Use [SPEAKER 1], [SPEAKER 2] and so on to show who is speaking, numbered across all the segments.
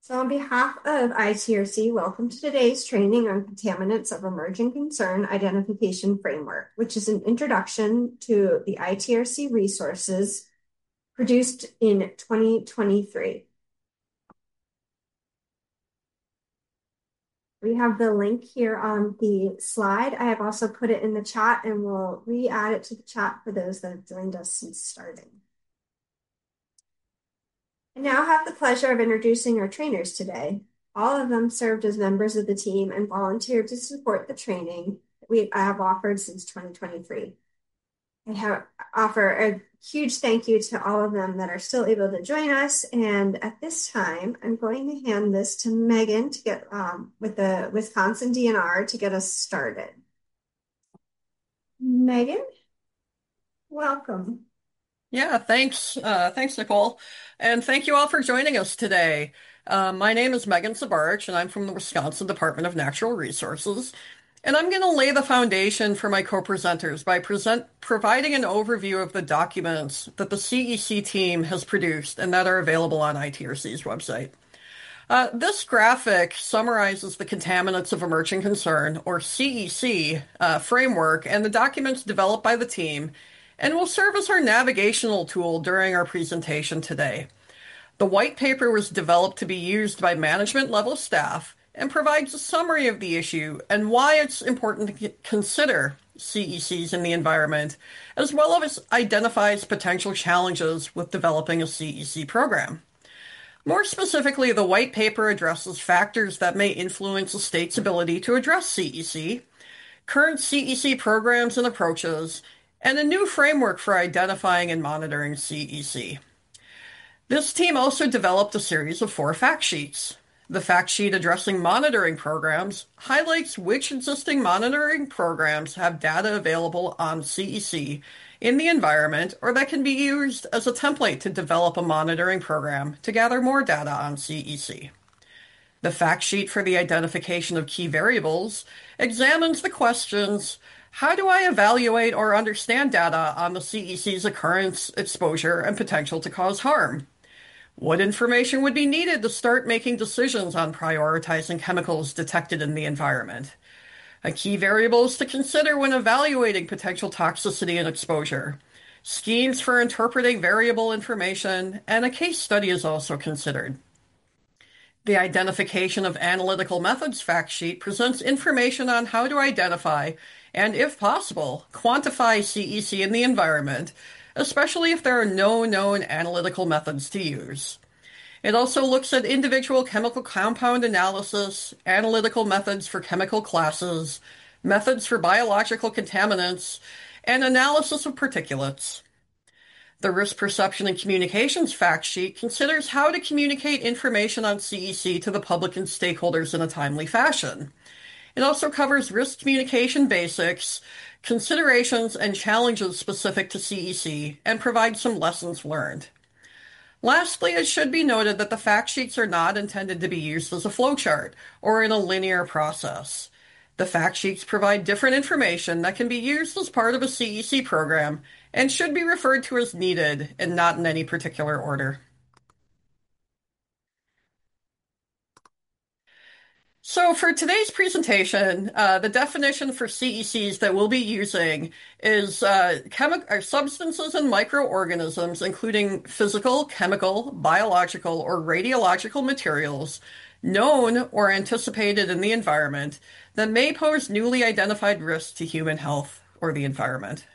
[SPEAKER 1] So, on behalf of ITRC, welcome to today's training on contaminants of emerging concern identification framework, which is an introduction to the ITRC resources produced in 2023. We have the link here on the slide. I have also put it in the chat and we'll re-add it to the chat for those that have joined us since starting. I now have the pleasure of introducing our trainers today. All of them served as members of the team and volunteered to support the training I have offered since 2023. I offer a huge thank you to all of them that are still able to join us. And at this time, I'm going to hand this to Megan to get with the Wisconsin DNR to get us started. Megan, welcome.
[SPEAKER 2] Yeah, thanks. Thanks, Nicole. And thank you all for joining us today. My name is Megan Sabarich, and I'm from the Wisconsin Department of Natural Resources. And I'm going to lay the foundation for my co-presenters by providing an overview of the documents that the CEC team has produced and that are available on ITRC's website. This graphic summarizes the Contaminants of Emerging Concern, or CEC, framework and the documents developed by the team, and will serve as our navigational tool during our presentation today. The white paper was developed to be used by management level staff and provides a summary of the issue and why it's important to consider CECs in the environment, as well as identifies potential challenges with developing a CEC program. More specifically, the white paper addresses factors that may influence a state's ability to address CEC, current CEC programs and approaches, and a new framework for identifying and monitoring CEC. This team also developed a series of 4 fact sheets. The fact sheet addressing monitoring programs highlights which existing monitoring programs have data available on CEC in the environment or that can be used as a template to develop a monitoring program to gather more data on CEC. The fact sheet for the identification of key variables examines the questions: how do I evaluate or understand data on the CEC's occurrence, exposure, and potential to cause harm? What information would be needed to start making decisions on prioritizing chemicals detected in the environment? A key variables to consider when evaluating potential toxicity and exposure. Schemes for interpreting variable information, and a case study is also considered. The Identification of Analytical Methods fact sheet presents information on how to identify and, if possible, quantify CEC in the environment, especially if there are no known analytical methods to use. It also looks at individual chemical compound analysis, analytical methods for chemical classes, methods for biological contaminants, and analysis of particulates. The Risk Perception and Communications fact sheet considers how to communicate information on CEC to the public and stakeholders in a timely fashion. It also covers risk communication basics, considerations, and challenges specific to CEC, and provides some lessons learned. Lastly, it should be noted that the fact sheets are not intended to be used as a flowchart or in a linear process. The fact sheets provide different information that can be used as part of a CEC program and should be referred to as needed and not in any particular order. So for today's presentation, the definition for CECs that we'll be using is substances and microorganisms, including physical, chemical, biological, or radiological materials known or anticipated in the environment that may pose newly identified risks to human health or the environment.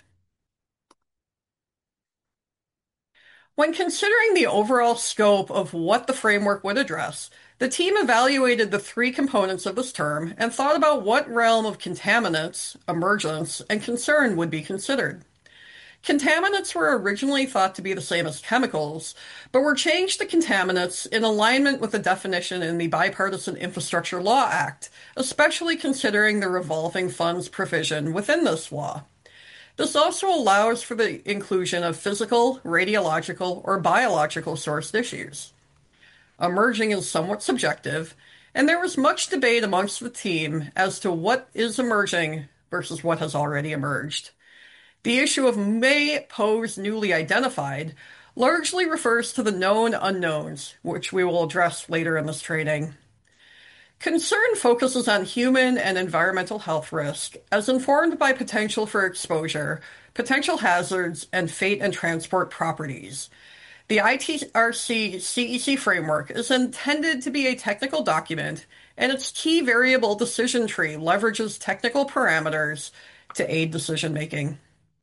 [SPEAKER 2] When considering the overall scope of what the framework would address, the team evaluated the 3 components of this term and thought about what realm of contaminants, emergence, and concern would be considered. Contaminants were originally thought to be the same as chemicals, but were changed to contaminants in alignment with the definition in the Bipartisan Infrastructure Law Act, especially considering the revolving funds provision within this law. This also allows for the inclusion of physical, radiological, or biological sourced issues. Emerging is somewhat subjective, and there was much debate amongst the team as to what is emerging versus what has already emerged. The issue of may pose newly identified largely refers to the known unknowns, which we will address later in this training. Concern focuses on human and environmental health risk as informed by potential for exposure, potential hazards, and fate and transport properties. The ITRC CEC framework is intended to be a technical document, and its key variable decision tree leverages technical parameters to aid decision making.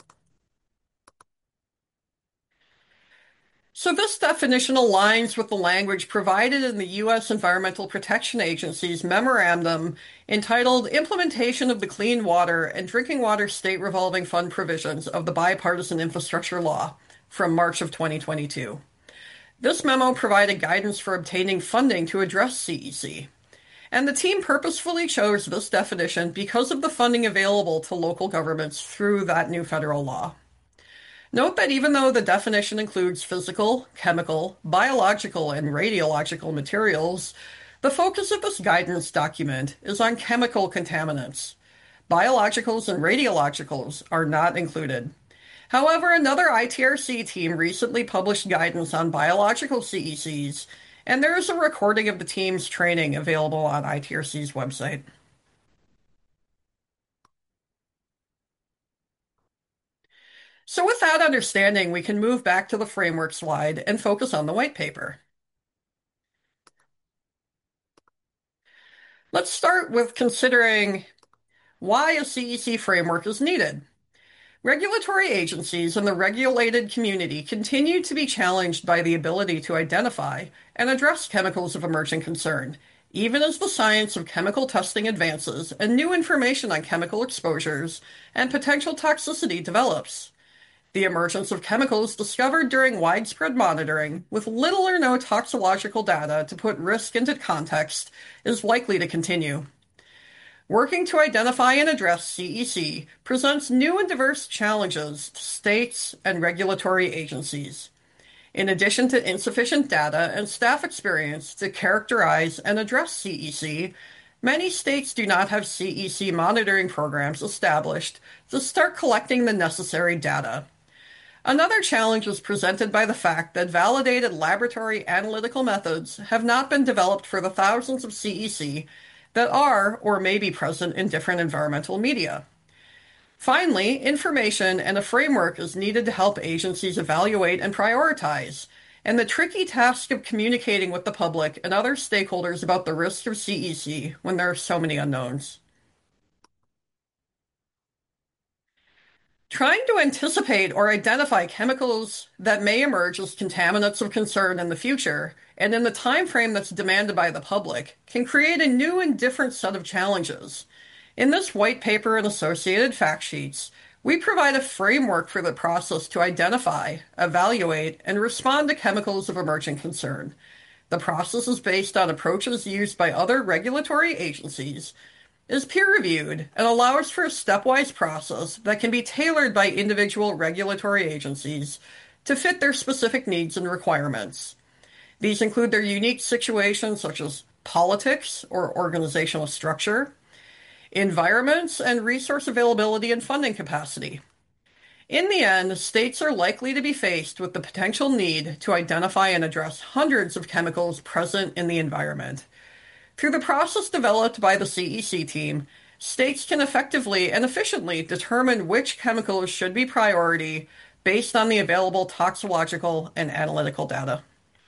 [SPEAKER 2] So this definition aligns with the language provided in the U.S. Environmental Protection Agency's memorandum entitled Implementation of the Clean Water and Drinking Water State Revolving Fund Provisions of the Bipartisan Infrastructure Law from March of 2022. This memo provided guidance for obtaining funding to address CEC, and the team purposefully chose this definition because of the funding available to local governments through that new federal law. Note that even though the definition includes physical, chemical, biological, and radiological materials, the focus of this guidance document is on chemical contaminants. Biologicals and radiologicals are not included. However, another ITRC team recently published guidance on biological CECs, and there is a recording of the team's training available on ITRC's website. So with that understanding, we can move back to the framework slide and focus on the white paper. Let's start with considering why a CEC framework is needed. Regulatory agencies and the regulated community continue to be challenged by the ability to identify and address chemicals of emerging concern, even as the science of chemical testing advances and new information on chemical exposures and potential toxicity develops. The emergence of chemicals discovered during widespread monitoring, with little or no toxicological data to put risk into context, is likely to continue. Working to identify and address CEC presents new and diverse challenges to states and regulatory agencies. In addition to insufficient data and staff experience to characterize and address CEC, many states do not have CEC monitoring programs established to start collecting the necessary data. Another challenge is presented by the fact that validated laboratory analytical methods have not been developed for the thousands of CEC that are or may be present in different environmental media. Finally, information and a framework is needed to help agencies evaluate and prioritize, and the tricky task of communicating with the public and other stakeholders about the risk of CEC when there are so many unknowns. Trying to anticipate or identify chemicals that may emerge as contaminants of concern in the future, and in the time frame that's demanded by the public, can create a new and different set of challenges. In this white paper and associated fact sheets, we provide a framework for the process to identify, evaluate, and respond to chemicals of emerging concern. The process is based on approaches used by other regulatory agencies, is peer-reviewed, and allows for a stepwise process that can be tailored by individual regulatory agencies to fit their specific needs and requirements. These include their unique situations such as politics or organizational structure, environments, and resource availability and funding capacity. In the end, states are likely to be faced with the potential need to identify and address hundreds of chemicals present in the environment. Through the process developed by the CEC team, states can effectively and efficiently determine which chemicals should be priority based on the available toxicological and analytical data.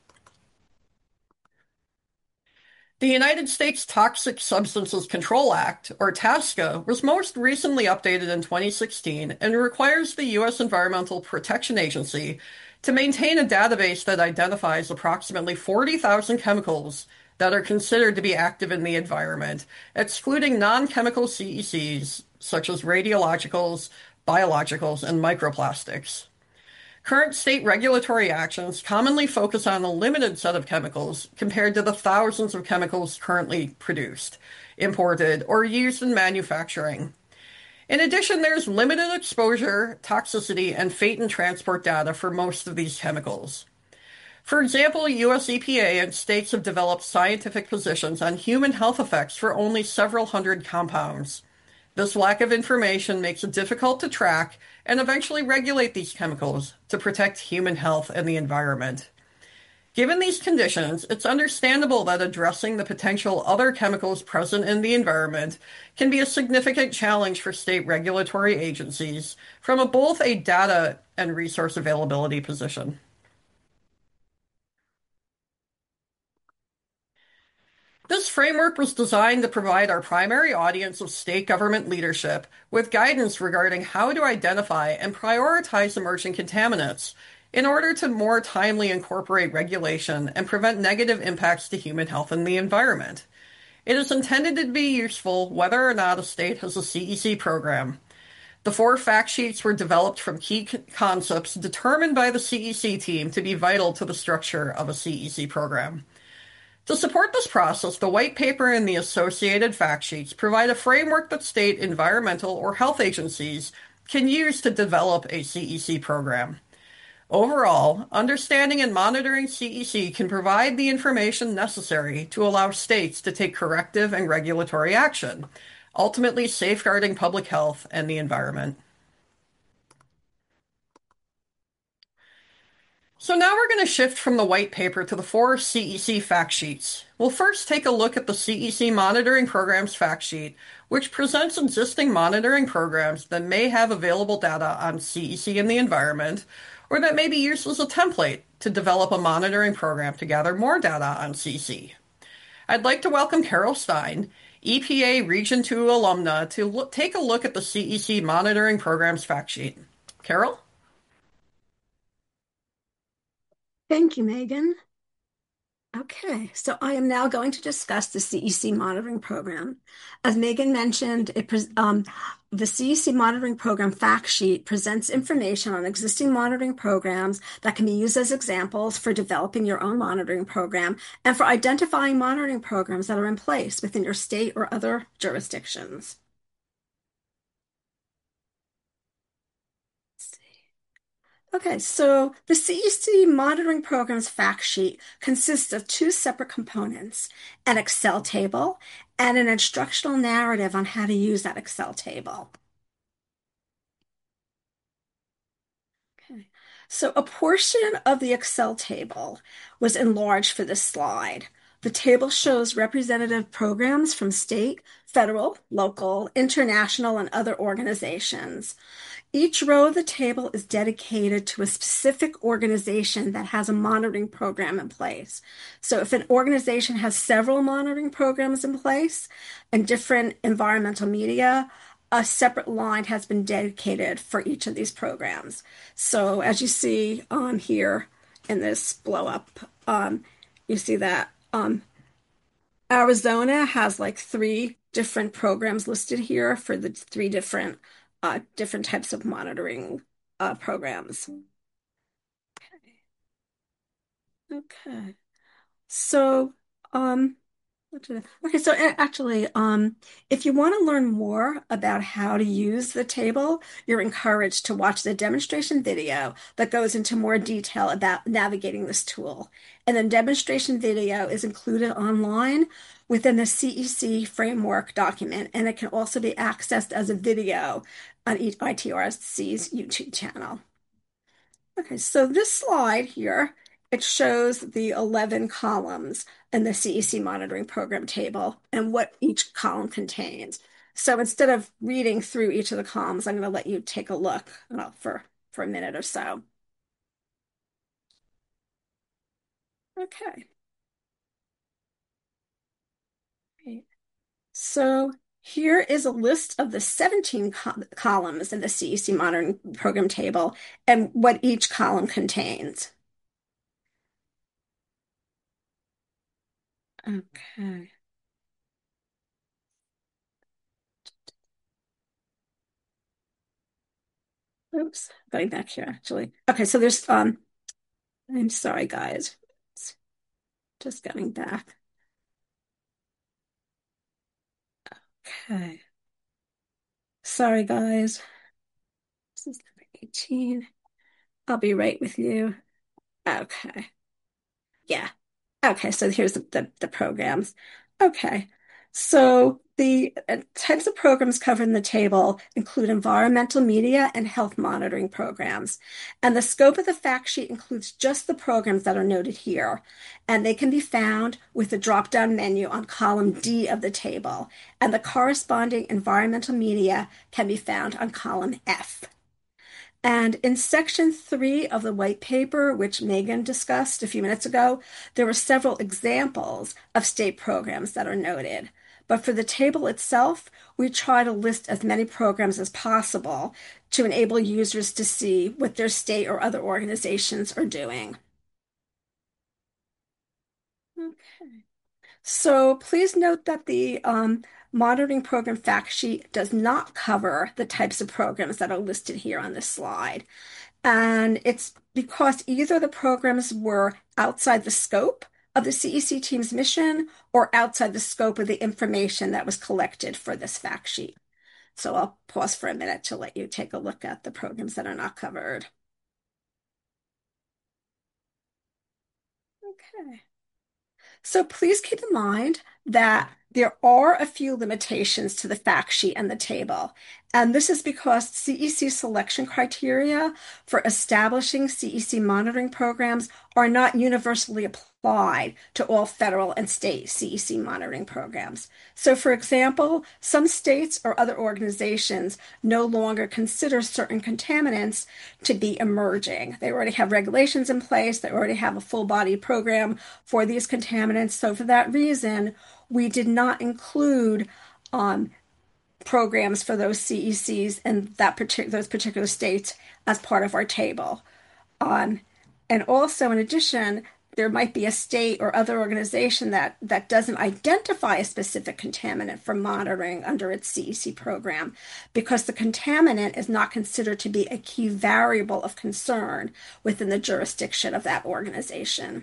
[SPEAKER 2] The United States Toxic Substances Control Act, or TSCA, was most recently updated in 2016 and requires the U.S. Environmental Protection Agency to maintain a database that identifies approximately 40,000 chemicals that are considered to be active in the environment, excluding non-chemical CECs such as radiologicals, biologicals, and microplastics. Current state regulatory actions commonly focus on a limited set of chemicals compared to the thousands of chemicals currently produced, imported, or used in manufacturing. In addition, there's limited exposure, toxicity, and fate and transport data for most of these chemicals. For example, US EPA and states have developed scientific positions on human health effects for only several hundred compounds. This lack of information makes it difficult to track and eventually regulate these chemicals to protect human health and the environment. Given these conditions, it's understandable that addressing the potential other chemicals present in the environment can be a significant challenge for state regulatory agencies from both a data and resource availability position. This framework was designed to provide our primary audience of state government leadership with guidance regarding how to identify and prioritize emerging contaminants in order to more timely incorporate regulation and prevent negative impacts to human health and the environment. It is intended to be useful whether or not a state has a CEC program. The four fact sheets were developed from key concepts determined by the CEC team to be vital to the structure of a CEC program. To support this process, the white paper and the associated fact sheets provide a framework that state environmental or health agencies can use to develop a CEC program. Overall, understanding and monitoring CEC can provide the information necessary to allow states to take corrective and regulatory action, ultimately safeguarding public health and the environment. So now we're going to shift from the white paper to the four CEC fact sheets. We'll first take a look at the CEC Monitoring Programs fact sheet, which presents existing monitoring programs that may have available data on CEC and the environment, or that may be used as a template to develop a monitoring program to gather more data on CEC. I'd like to welcome Carol Stein, EPA Region 2 alumna, to take a look at the CEC Monitoring Programs fact sheet. Carol?
[SPEAKER 3] Thank you, Megan. Okay, so I am now going to discuss the CEC monitoring program. As Megan mentioned, the CEC monitoring program fact sheet presents information on existing monitoring programs that can be used as examples for developing your own monitoring program and for identifying monitoring programs that are in place within your state or other jurisdictions. Okay, so the CEC monitoring programs fact sheet consists of two separate components, an Excel table and an instructional narrative on how to use that Excel table. Okay, so a portion of the Excel table was enlarged for this slide. The table shows representative programs from state, federal, local, international, and other organizations. Each row of the table is dedicated to a specific organization that has a monitoring program in place. So if an organization has several monitoring programs in place and different environmental media, a separate line has been dedicated for each of these programs. So as you see here in this blow up, you see that Arizona has like three different programs listed here for the three different types of monitoring programs. Okay. So, actually, if you want to learn more about how to use the table, you're encouraged to watch the demonstration video that goes into more detail about navigating this tool. And the demonstration video is included online within the CEC framework document, and it can also be accessed as a video on ITRC's YouTube channel. Okay, so this slide here, it shows the 11 columns in the CEC monitoring program table and what each column contains. So instead of reading through each of the columns, I'm going to let you take a look for a minute or so. Okay. Great. So here is a list of the 17 columns in the CEC monitoring program table and what each column contains. Okay. Oops, going back here actually. Okay, so there's I'm sorry guys. Just going back. Okay. Sorry guys. This is number 18. I'll be right with you. Okay. Yeah. Okay, so here's the programs. Okay. So The types of programs covered in the table include environmental media and health monitoring programs. And the scope of the fact sheet includes just the programs that are noted here. And they can be found with the drop-down menu on column D of the table. And the corresponding environmental media can be found on column F. And in section 3 of the white paper, which Megan discussed a few minutes ago, there were several examples of state programs that are noted. But for the table itself, we try to list as many programs as possible to enable users to see what their state or other organizations are doing. Okay. So please note that the monitoring program fact sheet does not cover the types of programs that are listed here on this slide. And it's because either the programs were outside the scope of the CEC team's mission or outside the scope of the information that was collected for this fact sheet. So I'll pause for a minute to let you take a look at the programs that are not covered. Okay. So please keep in mind that there are a few limitations to the fact sheet and the table. And this is because CEC selection criteria for establishing CEC monitoring programs are not universally applied to all federal and state CEC monitoring programs. So, for example, some states or other organizations no longer consider certain contaminants to be emerging. They already have regulations in place, they already have a full body program for these contaminants. So, for that reason, we did not include programs for those CECs and those particular states as part of our table. And also, in addition, there might be a state or other organization that doesn't identify a specific contaminant for monitoring under its CEC program because the contaminant is not considered to be a key variable of concern within the jurisdiction of that organization.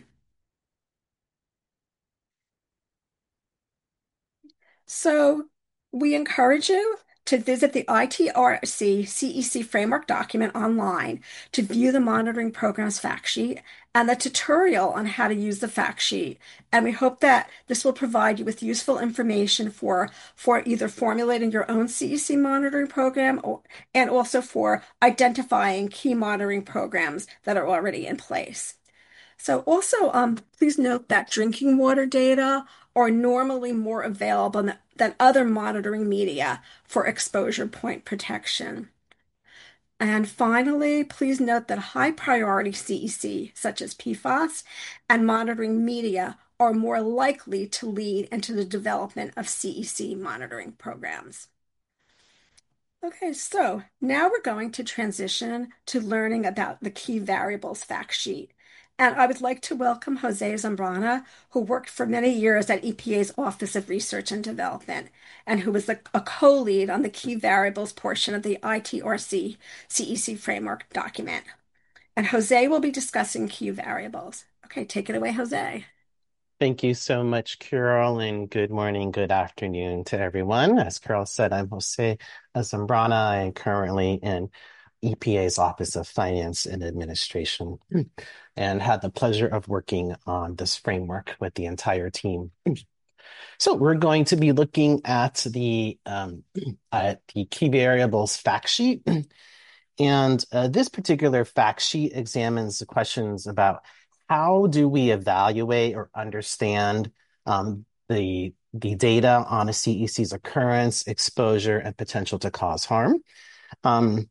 [SPEAKER 3] So we encourage you to visit the ITRC CEC framework document online to view the monitoring program's fact sheet and the tutorial on how to use the fact sheet. And we hope that this will provide you with useful information for either formulating your own CEC monitoring program and also for identifying key monitoring programs that are already in place. So also, please note that drinking water data are normally more available than other monitoring media for exposure point protection. And finally, please note that high priority CEC, such as PFAS, and monitoring media are more likely to lead into the development of CEC monitoring programs. Okay, so now we're going to transition to learning about the key variables fact sheet. And I would like to welcome Jose Zambrana, who worked for many years at EPA's Office of Research and Development, and who was a co-lead on the key variables portion of the ITRC CEC framework document. And Jose will be discussing key variables. Okay, take it away, Jose.
[SPEAKER 4] Thank you so much, Carol, and good morning, good afternoon to everyone. As Carol said, I'm Jose Zambrana. I am currently in EPA's Office of Finance and Administration and had the pleasure of working on this framework with the entire team. So we're going to be looking at the key variables fact sheet. And this particular fact sheet examines the questions about how do we evaluate or understand the data on a CEC's occurrence, exposure, and potential to cause harm, and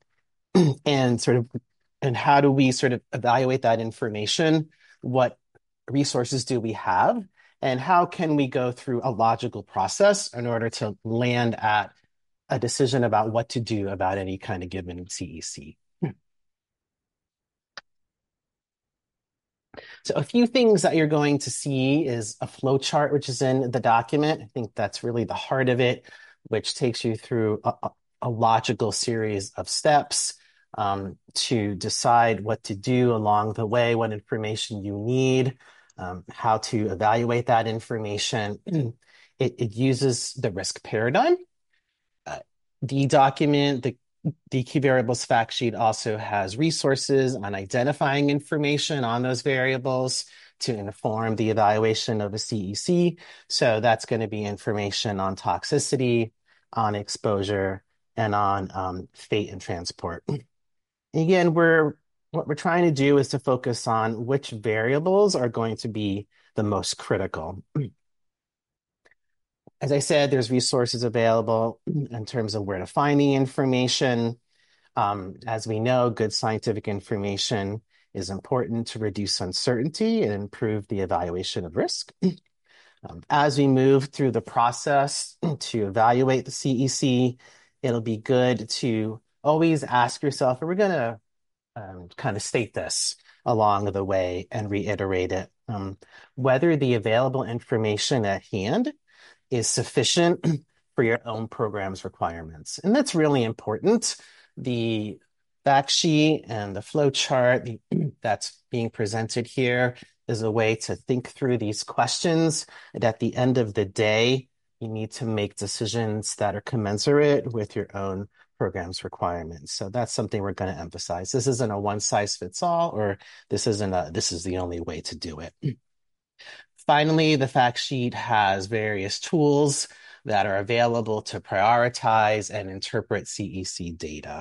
[SPEAKER 4] how do we sort of evaluate that information? What resources do we have, and how can we go through a logical process in order to land at a decision about what to do about any kind of given CEC? So a few things that you're going to see is a flow chart, which is in the document. I think that's really the heart of it, which takes you through a logical series of steps to decide what to do along the way, what information you need, how to evaluate that information. It uses the risk paradigm. The document, the key variables fact sheet also has resources on identifying information on those variables. to inform the evaluation of a CEC. So that's going to be information on toxicity, on exposure, and on fate and transport. Again, what we're trying to do is to focus on which variables are going to be the most critical. As I said, there's resources available in terms of where to find the information. As we know, good scientific information is important to reduce uncertainty and improve the evaluation of risk. As we move through the process to evaluate the CEC, it'll be good to always ask yourself, are we going to kind of state this along the way and reiterate it, whether the available information at hand is sufficient for your own program's requirements. And that's really important. The fact sheet and the flow chart that's being presented here is a way to think through these questions. And at the end of the day, you need to make decisions that are commensurate with your own program's requirements. So that's something we're going to emphasize. This isn't a one size fits all, or this is the only way to do it. Finally, the fact sheet has various tools that are available to prioritize and interpret CEC data.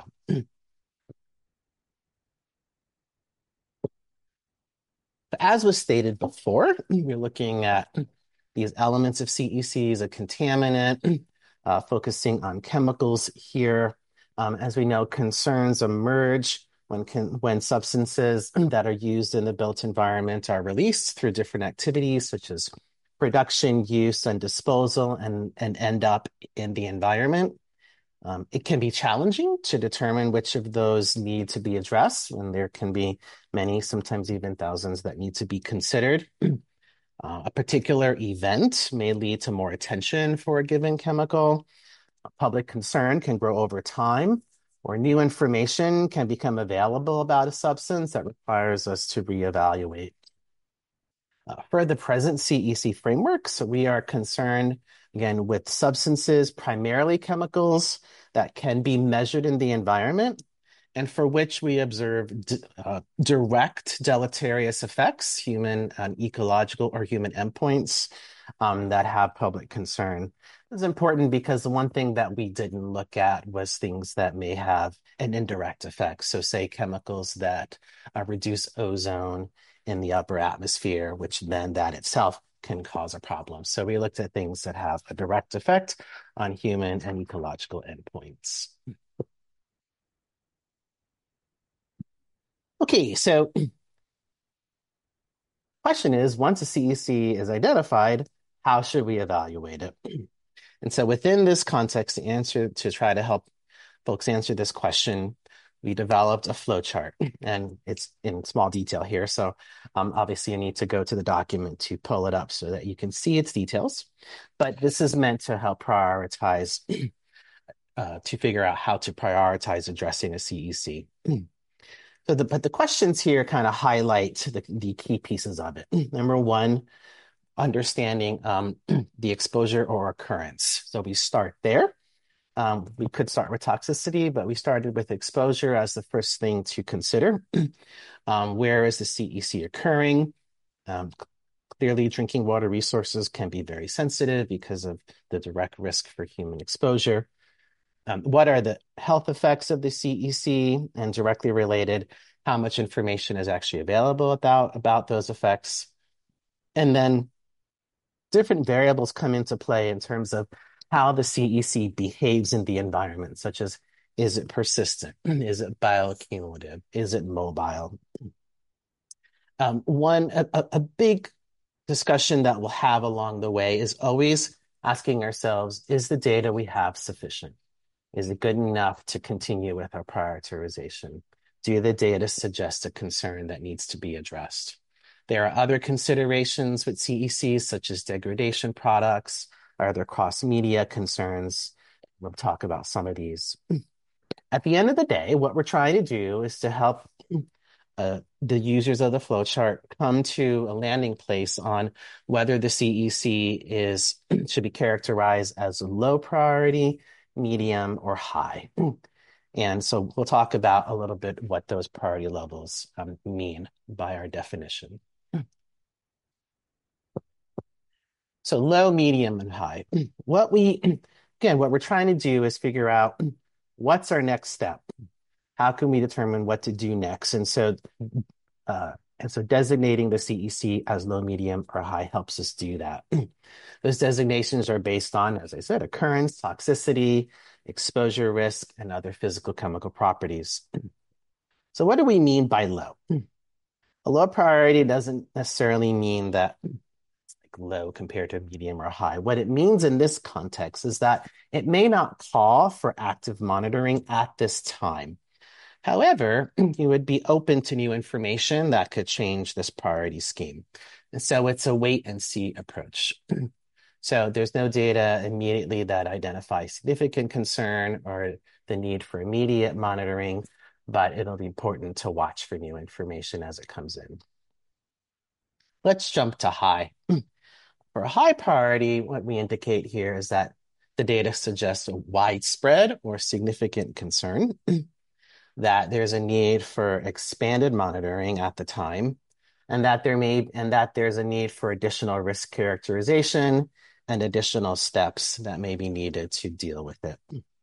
[SPEAKER 4] As was stated before, we're looking at these elements of CEC as a contaminant, focusing on chemicals here. As we know, concerns emerge when substances that are used in the built environment are released through different activities, such as production, use, and disposal, and end up in the environment. It can be challenging to determine which of those need to be addressed, and there can be many, sometimes even thousands, that need to be considered. A particular event may lead to more attention for a given chemical. Public concern can grow over time, or new information can become available about a substance that requires us to reevaluate. For the present CEC frameworks, we are concerned, again, with substances, primarily chemicals, that can be measured in the environment and for which we observe direct deleterious effects, human and ecological or human endpoints that have public concern. It's important because the one thing that we didn't look at was things that may have an indirect effect. So say chemicals that reduce ozone in the upper atmosphere, which then that itself can cause a problem. So we looked at things that have a direct effect on human and ecological endpoints. Okay, so question is, once a CEC is identified, how should we evaluate it? And so within this context, to try to help folks answer this question, we developed a flow chart, and it's in small detail here. So obviously you need to go to the document to pull it up so that you can see its details. But this is meant to help prioritize, to figure out how to prioritize addressing a CEC. But the questions here kind of highlight the key pieces of it. Number one, understanding the exposure or occurrence. So we start there. We could start with toxicity, but we started with exposure as the first thing to consider. Where is the CEC occurring? Clearly, drinking water resources can be very sensitive because of the direct risk for human exposure. What are the health effects of the CEC? And directly related, how much information is actually available about those effects? And then different variables come into play in terms of how the CEC behaves in the environment, such as, is it persistent? Is it bioaccumulative? Is it mobile? A big discussion that we'll have along the way is always asking ourselves, is the data we have sufficient? Is it good enough to continue with our prioritization? Do the data suggest a concern that needs to be addressed? There are other considerations with CECs, such as degradation products. Are there cross-media concerns? We'll talk about some of these. At the end of the day, what we're trying to do is to help the users of the flowchart come to a landing place on whether the CEC should be characterized as a low priority, medium, or high. And so we'll talk about a little bit what those priority levels mean by our definition. So low, medium, and high. What we're trying to do is figure out what's our next step. How can we determine what to do next? And so designating the CEC as low, medium, or high helps us do that. Those designations are based on, as I said, occurrence, toxicity, exposure risk, and other physical chemical properties. So what do we mean by low? A low priority doesn't necessarily mean that it's like low compared to medium or high. What it means in this context is that it may not call for active monitoring at this time. However, you would be open to new information that could change this priority scheme. And so it's a wait and see approach. So there's no data immediately that identifies significant concern or the need for immediate monitoring, but it'll be important to watch for new information as it comes in. Let's jump to high. For a high priority, what we indicate here is that the data suggests a widespread or significant concern, that there's a need for expanded monitoring at the time, and that there's a need for additional risk characterization and additional steps that may be needed to deal with it.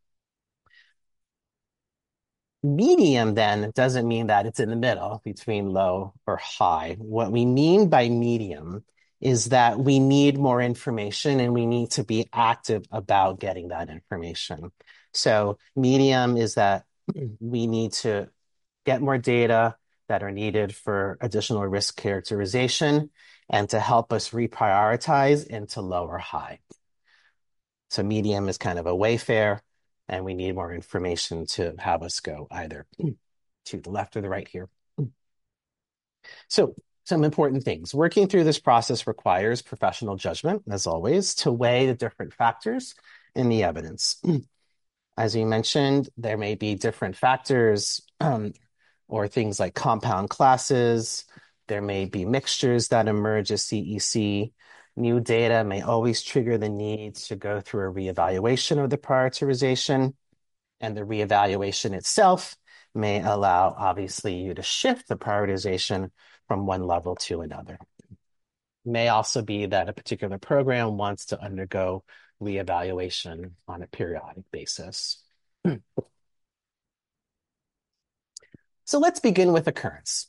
[SPEAKER 4] Medium then doesn't mean that it's in the middle between low or high. What we mean by medium is that we need more information and we need to be active about getting that information. So medium is that we need to get more data that are needed for additional risk characterization and to help us reprioritize into low or high. So medium is kind of a wayfare, and we need more information to have us go either to the left or the right here. So some important things. Working through this process requires professional judgment, as always, to weigh the different factors in the evidence. As we mentioned, there may be different factors or things like compound classes. There may be mixtures that emerge as CEC. New data may always trigger the need to go through a reevaluation of the prioritization, and the reevaluation itself may allow, obviously, you to shift the prioritization from one level to another. It may also be that a particular program wants to undergo reevaluation on a periodic basis. So let's begin with occurrence.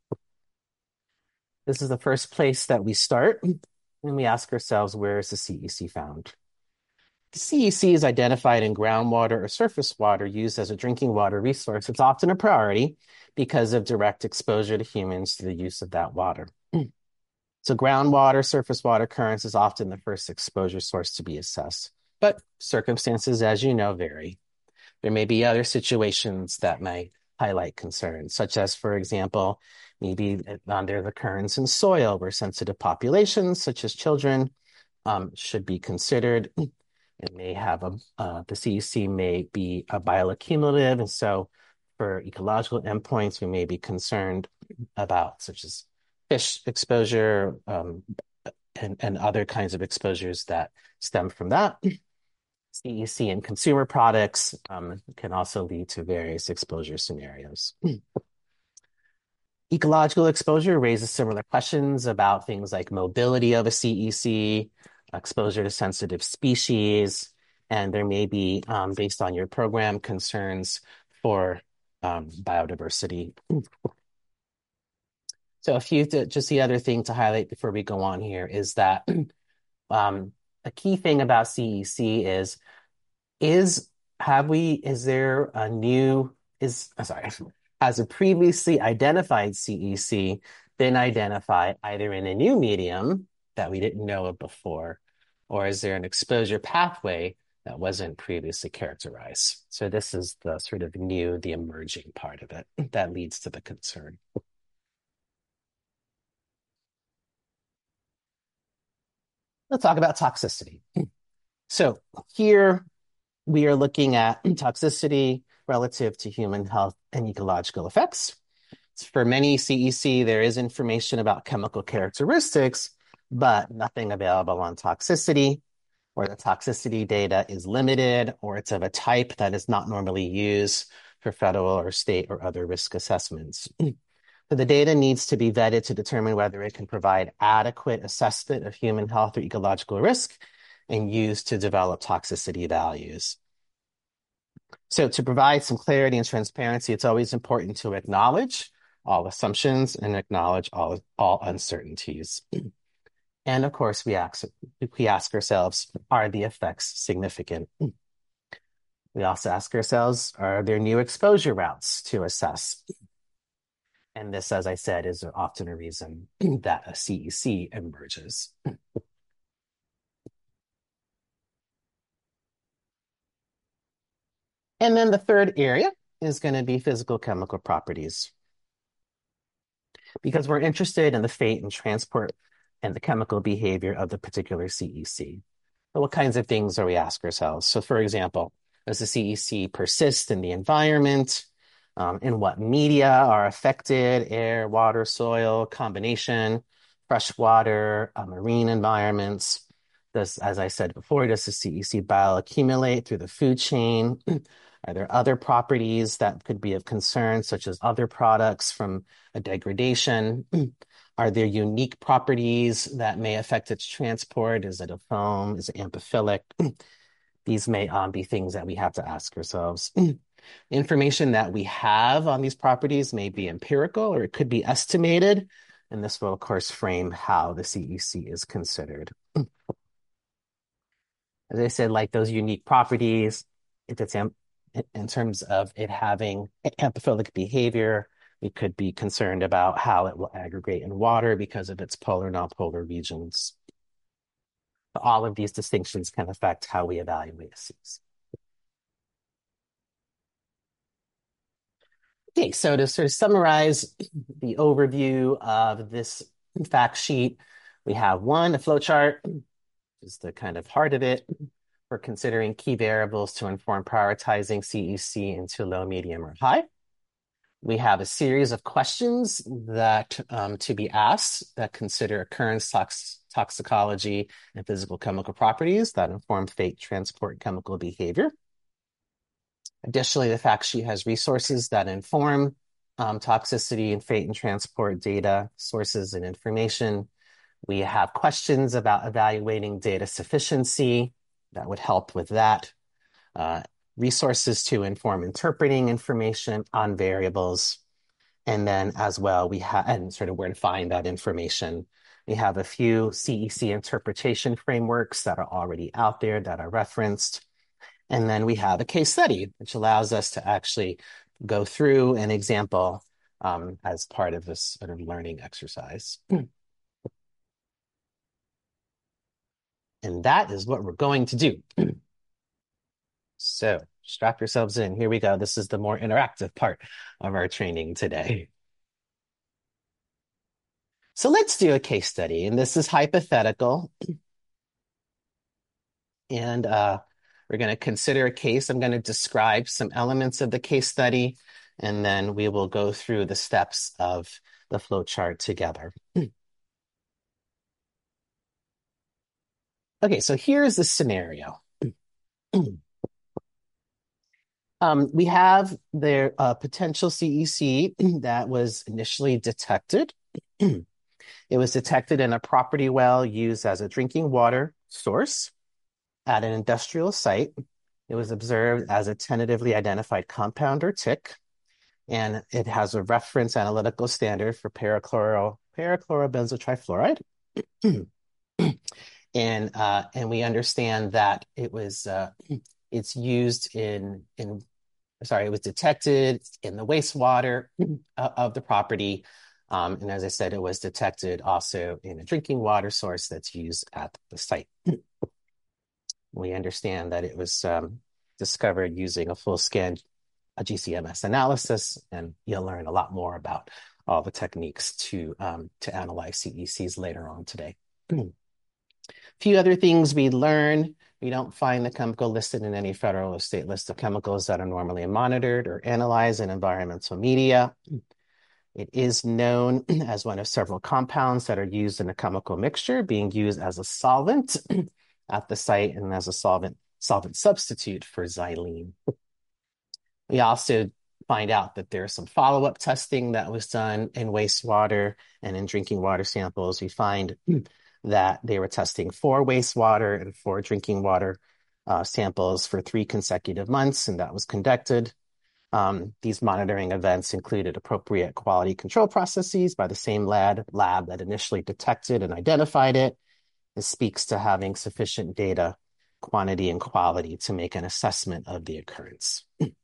[SPEAKER 4] This is the first place that we start, and we ask ourselves, where is the CEC found? The CEC is identified in groundwater or surface water used as a drinking water resource. It's often a priority because of direct exposure to humans to the use of that water. So groundwater, surface water occurrence is often the first exposure source to be assessed, but circumstances, as you know, vary. There may be other situations that may highlight concerns, such as, for example, maybe there's occurrence in soil where sensitive populations, such as children, should be considered. It may have the CEC may be a bioaccumulative, and so for ecological endpoints, we may be concerned about such as fish exposure and other kinds of exposures that stem from that. CEC in consumer products can also lead to various exposure scenarios. Ecological exposure raises similar questions about things like mobility of a CEC, exposure to sensitive species, and there may be, based on your program, concerns for biodiversity. So just the other thing to highlight before we go on here is that a key thing about CEC has a previously identified CEC been identified either in a new medium that we didn't know of before, or is there an exposure pathway that wasn't previously characterized? So this is the sort of new, the emerging part of it that leads to the concern. Let's talk about toxicity. So here we are looking at toxicity relative to human health and ecological effects. For many CEC, there is information about chemical characteristics, but nothing available on toxicity, or the toxicity data is limited, or it's of a type that is not normally used for federal or state or other risk assessments. So the data needs to be vetted to determine whether it can provide adequate assessment of human health or ecological risk and used to develop toxicity values. So to provide some clarity and transparency, it's always important to acknowledge all assumptions and acknowledge all uncertainties. And of course, we ask ourselves, are the effects significant? We also ask ourselves, are there new exposure routes to assess? And this, as I said, is often a reason that a CEC emerges. And then the third area is going to be physical chemical properties. Because we're interested in the fate and transport and the chemical behavior of the particular CEC. So what kinds of things are we asking ourselves? So for example, does the CEC persist in the environment? In what media are affected? Air, water, soil, combination, fresh water, marine environments. Does, as I said before, does the CEC bioaccumulate through the food chain? Are there other properties that could be of concern, such as other products from a degradation? Are there unique properties that may affect its transport? Is it a foam? Is it amphiphilic? These may be things that we have to ask ourselves. Information that we have on these properties may be empirical or it could be estimated. And this will, of course, frame how the CEC is considered. As I said, like those unique properties, if it's in terms of it having amphiphilic behavior, we could be concerned about how it will aggregate in water because of its polar and nonpolar regions. But all of these distinctions can affect how we evaluate a CEC. Okay, so to sort of summarize the overview of this fact sheet, we have one, a flow chart, which is the kind of heart of it, for considering key variables to inform prioritizing CEC into low, medium, or high. We have a series of questions that to be asked that consider occurrence, toxicology, and physical chemical properties that inform fate, transport, chemical behavior. Additionally, the fact sheet has resources that inform toxicity and fate and transport data, sources, and information. We have questions about evaluating data sufficiency that would help with that. Resources to inform interpreting information on variables. And then as well, we have, and sort of where to find that information. We have a few CEC interpretation frameworks that are already out there that are referenced. And then we have a case study, which allows us to actually go through an example as part of this sort of learning exercise. And that is what we're going to do. So strap yourselves in. Here we go. This is the more interactive part of our training today. So let's do a case study. And this is hypothetical. And we're going to consider a case. I'm going to describe some elements of the case study, and then we will go through the steps of the flow chart together. Okay, so here's the scenario. We have the potential CEC that was initially detected. It was detected in a property well used as a drinking water source at an industrial site. It was observed as a tentatively identified compound or TIC, and it has a reference analytical standard for parachlorobenzotrifluoride. And we understand that it was it's used it was detected in the wastewater of the property. And as I said, it was detected also in a drinking water source that's used at the site. We understand that it was discovered using a full scan, a GCMS analysis, and you'll learn a lot more about all the techniques to analyze CECs later on today. A few other things we learn. We don't find the chemical listed in any federal or state list of chemicals that are normally monitored or analyzed in environmental media. It is known as one of several compounds that are used in a chemical mixture, being used as a solvent at the site and as a solvent substitute for xylene. We also find out that there's some follow-up testing that was done in wastewater and in drinking water samples. We find that they were testing 4 wastewater and 4 drinking water samples for 3 consecutive months, and that was conducted. These monitoring events included appropriate quality control processes by the same lab that initially detected and identified it. This speaks to having sufficient data, quantity, and quality to make an assessment of the occurrence.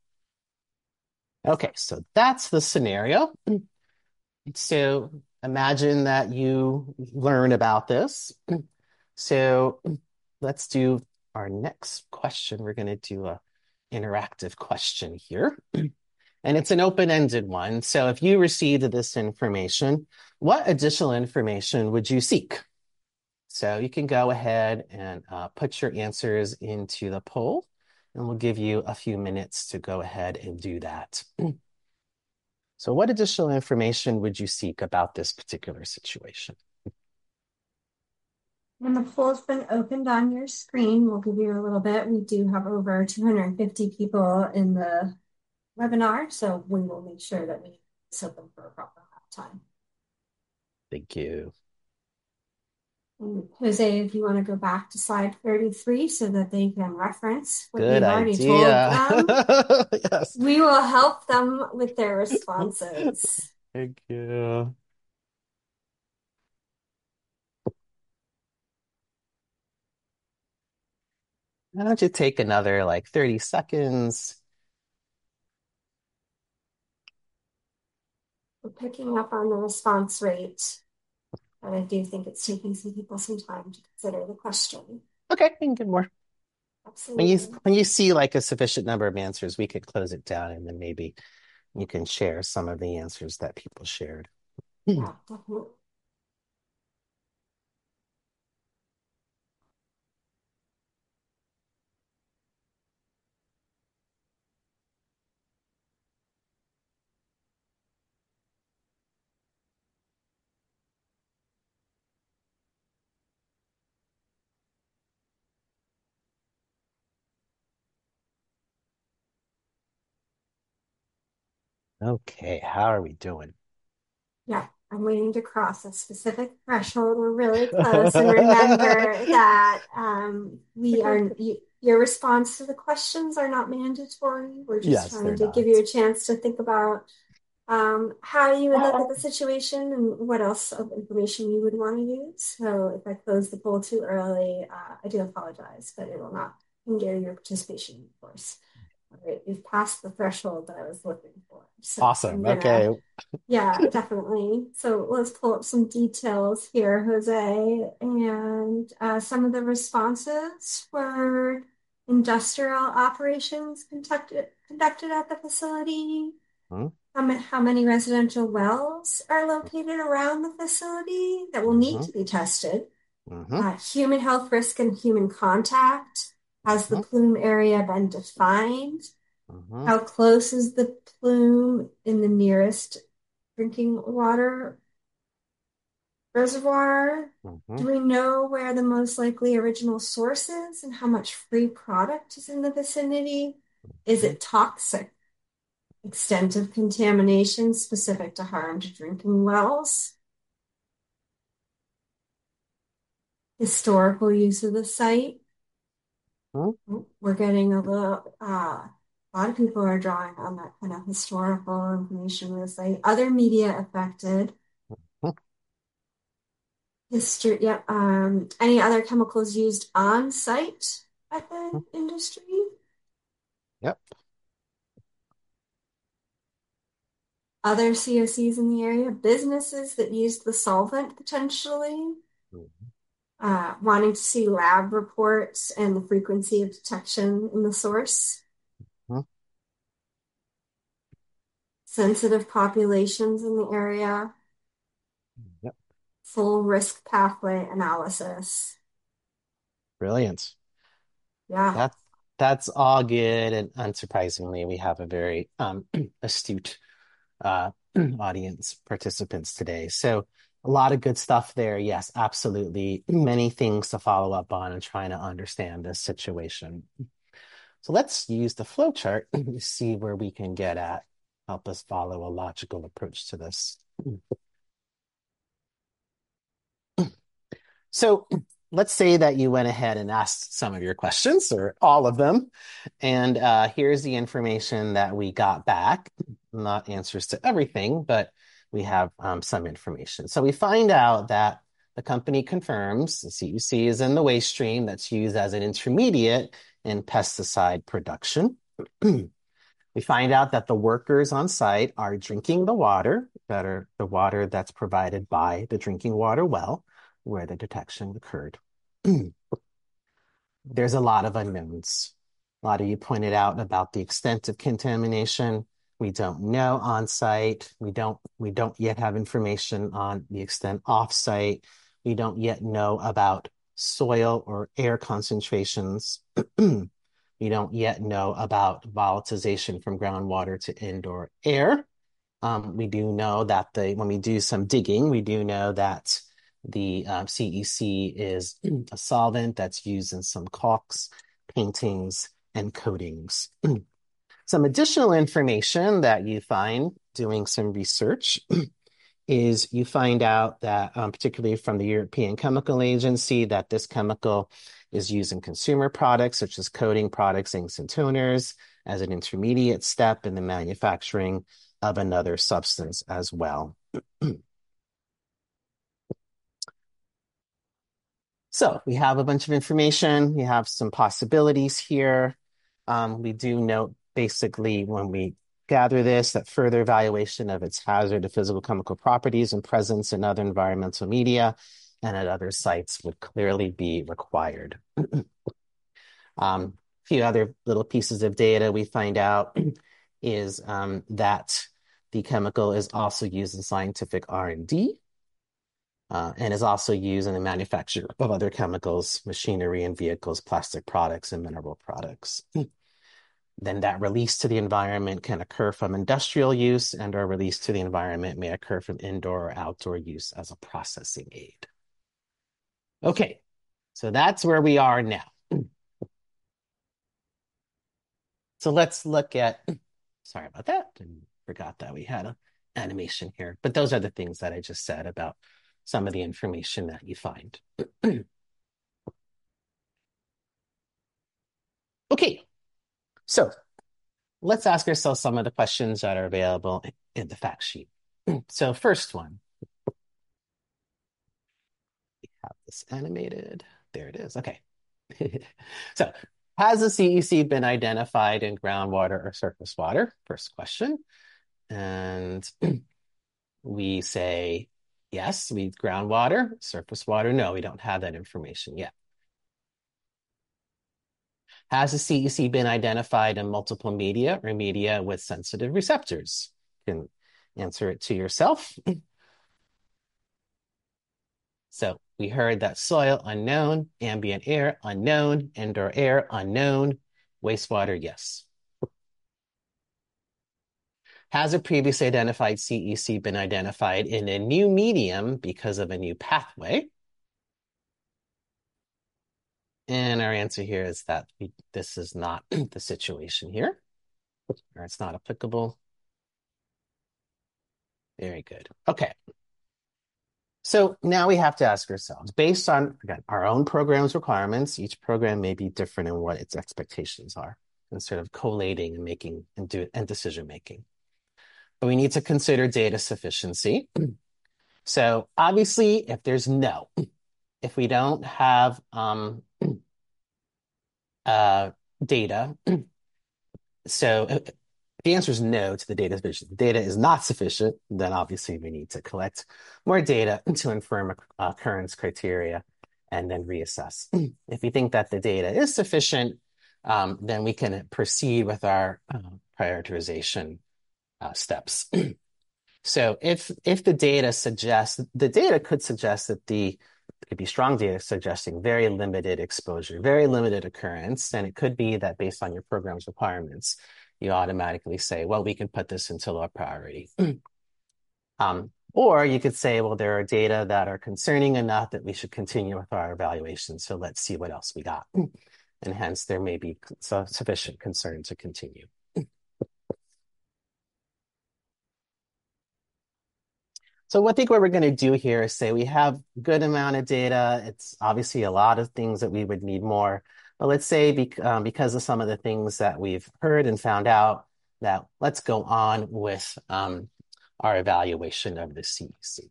[SPEAKER 4] Okay, so that's the scenario. So imagine that you learn about this. So let's do our next question. We're going to do an interactive question here. And it's an open-ended one. So if you received this information, what additional information would you seek? So you can go ahead and put your answers into the poll, and we'll give you a few minutes to go ahead and do that. So what additional information would you seek about this particular situation?
[SPEAKER 1] When the poll's been opened on your screen, we'll give you a little bit. We do have over 250 people in the webinar, so we will make sure that we set them for a proper amount of time.
[SPEAKER 4] Thank you.
[SPEAKER 1] And Jose, if you want to go back to slide 33 so that they can reference what
[SPEAKER 4] Good
[SPEAKER 1] you've already
[SPEAKER 4] idea.
[SPEAKER 1] told them,
[SPEAKER 4] Yes.
[SPEAKER 1] we will help them with their responses.
[SPEAKER 4] Thank you. Why don't you take another like 30 seconds?
[SPEAKER 1] We're picking up on the response rate, but I do think it's taking some people some time to consider the question.
[SPEAKER 4] Okay, we can get more.
[SPEAKER 1] Absolutely.
[SPEAKER 4] When you see like a sufficient number of answers, we could close it down and then maybe you can share some of the answers that people shared.
[SPEAKER 1] Yeah, definitely.
[SPEAKER 4] Okay, how are we doing?
[SPEAKER 1] Yeah, I'm waiting to cross a specific threshold. We're really close. And remember that your response to the questions are not mandatory. We're just
[SPEAKER 4] Yes,
[SPEAKER 1] trying
[SPEAKER 4] they're
[SPEAKER 1] to give
[SPEAKER 4] not.
[SPEAKER 1] you a chance to think about how you would look at the situation and what else of information you would want to use. So if I close the poll too early, I do apologize, but it will not hinder your participation, of course. All right, we've passed the threshold that I was looking for. So
[SPEAKER 4] Awesome. Okay.
[SPEAKER 1] yeah, definitely. So let's pull up some details here, Jose. And some of the responses were industrial operations conducted at the facility.
[SPEAKER 4] Hmm?
[SPEAKER 1] How many residential wells are located around the facility that will need to be tested? Human health risk and human contact. Has the plume area been defined? How close is the plume in the nearest drinking water reservoir? Do we know where the most likely original source is and how much free product is in the vicinity? Is it toxic? Extent of contamination specific to harm to drinking wells? Historical use of the site? We're getting a lot of people are drawing on that kind of historical information with the site. Other media affected. History, yeah. Any other chemicals used on site at the industry?
[SPEAKER 4] Yep.
[SPEAKER 1] Other COCs in the area, businesses that used the solvent potentially. Wanting to see lab reports and the frequency of detection in the source. Sensitive populations in the area.
[SPEAKER 4] Yep.
[SPEAKER 1] Full risk pathway analysis.
[SPEAKER 4] Brilliant.
[SPEAKER 1] Yeah.
[SPEAKER 4] That's all good, and unsurprisingly, we have a very astute audience participants today. So a lot of good stuff there. Yes, absolutely. Many things to follow up on and trying to understand this situation. So let's use the flow chart to see where we can get at. help us follow a logical approach to this. So let's say that you went ahead and asked some of your questions, or all of them, and here's the information that we got back. Not answers to everything, but we have some information. So we find out that the company confirms the CUC is in the waste stream that's used as an intermediate in pesticide production. We find out that the workers on site are drinking the water that's provided by the drinking water well where the detection occurred. There's a lot of unknowns. A lot of you pointed out about the extent of contamination. We don't know on site. We don't yet have information on the extent off site. We don't yet know about soil or air concentrations. We don't yet know about volatilization from groundwater to indoor air. We do know that when we do some digging, we do know that the CEC is a solvent that's used in some caulks, paintings, and coatings. Some additional information that you find doing some research is you find out that, particularly from the European Chemical Agency, that this chemical is used in consumer products such as coating products, inks, and toners as an intermediate step in the manufacturing of another substance as well. So we have a bunch of information. We have some possibilities here. We do note basically when we gather this that further evaluation of its hazard of physical chemical properties and presence in other environmental media and at other sites would clearly be required. A few other little pieces of data we find out is that the chemical is also used in scientific R&D. And is also used in the manufacture of other chemicals, machinery and vehicles, plastic products, and mineral products. Then that release to the environment can occur from industrial use, and or release to the environment may occur from indoor or outdoor use as a processing aid. Okay, so that's where we are now. So let's look at, sorry about that, I forgot that we had an animation here, but those are the things that I just said about some of the information that you find. Okay, so let's ask ourselves some of the questions that are available in the fact sheet. So first one, we have this animated. There it is. Okay. So has the CEC been identified in groundwater or surface water? First question. And we say, yes, groundwater, surface water. No, we don't have that information yet. Has the CEC been identified in multiple media or media with sensitive receptors? You can answer it to yourself. So we heard that soil, unknown, ambient air, unknown, indoor air, unknown, wastewater, yes. Has a previously identified CEC been identified in a new medium because of a new pathway? And our answer here is that this is not the situation here, or it's not applicable. Very good. Okay. So now we have to ask ourselves, based on, again, our own program's requirements, each program may be different in what its expectations are, instead of collating and making and decision making. But we need to consider data sufficiency. So obviously, if we don't have data, so the answer is no to the data sufficient. The data is not sufficient, then obviously we need to collect more data to inform occurrence criteria and then reassess. If we think that the data is sufficient, then we can proceed with our prioritization steps. So if the data suggests, the data could suggest that it could be strong data suggesting very limited exposure, very limited occurrence, and it could be that based on your program's requirements, you automatically say, well, we can put this into low priority. Or you could say, well, there are data that are concerning enough that we should continue with our evaluation. So let's see what else we got. And hence there may be sufficient concern to continue. So I think what we're going to do here is say we have a good amount of data. It's obviously a lot of things that we would need more. But let's say because of some of the things that we've heard and found out, that let's go on with our evaluation of the CEC.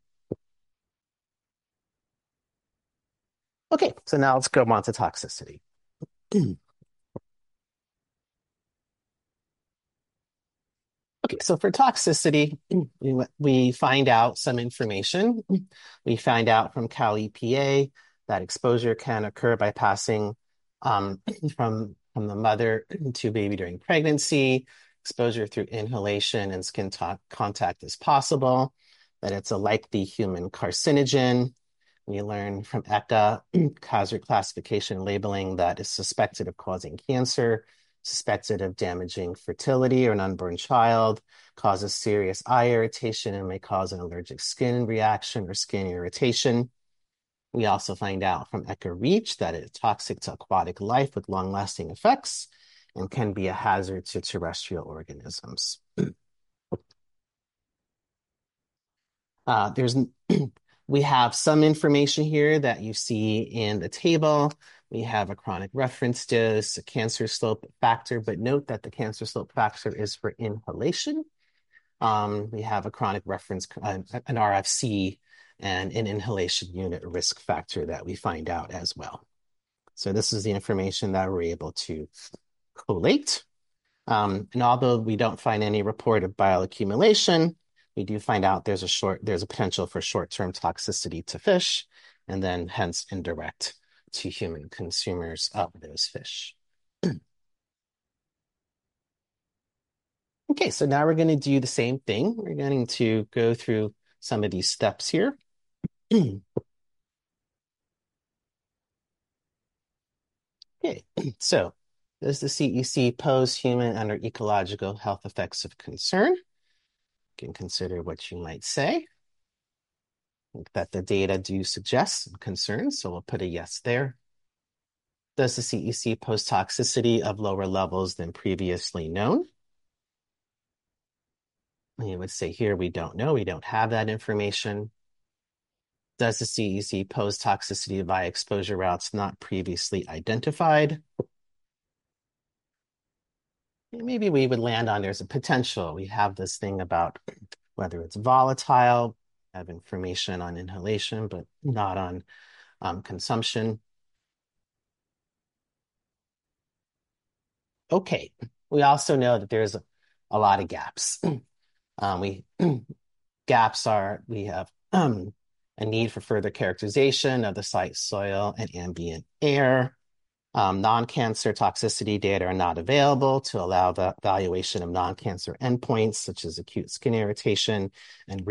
[SPEAKER 4] Okay, so now let's go on to toxicity. Okay, so for toxicity, we find out some information. We find out from Cal EPA that exposure can occur by passing from the mother to baby during pregnancy. Exposure through inhalation and skin contact is possible, that it's a likely human carcinogen. We learn from ECHA hazard classification and labeling that is suspected of causing cancer, suspected of damaging fertility or an unborn child, causes serious eye irritation, and may cause an allergic skin reaction or skin irritation. We also find out from ECHA REACH that it's toxic to aquatic life with long-lasting effects and can be a hazard to terrestrial organisms. We have some information here that you see in the table. We have a chronic reference dose, a cancer slope factor, but note that the cancer slope factor is for inhalation. We have a chronic reference, an RFC, and an inhalation unit risk factor that we find out as well. So this is the information that we're able to collate. And although we don't find any report of bioaccumulation, we do find out there's a potential for short-term toxicity to fish, and then hence indirect to human consumers of those fish. Okay, so now we're going to do the same thing. We're going to go through some of these steps here. Okay, so does the CEC pose human under ecological health effects of concern? You can consider what you might say. I think that the data do suggest some concerns, so we'll put a yes there. Does the CEC pose toxicity of lower levels than previously known? You would say here, we don't know. We don't have that information. Does the CEC pose toxicity via exposure routes not previously identified? Maybe we would land on there's a potential. We have this thing about whether it's volatile, have information on inhalation, but not on consumption. Okay, we also know that there's a lot of gaps. Gaps are, we have a need for further characterization of the site soil and ambient air. Non-cancer toxicity data are not available to allow the evaluation of non-cancer endpoints, such as acute skin irritation and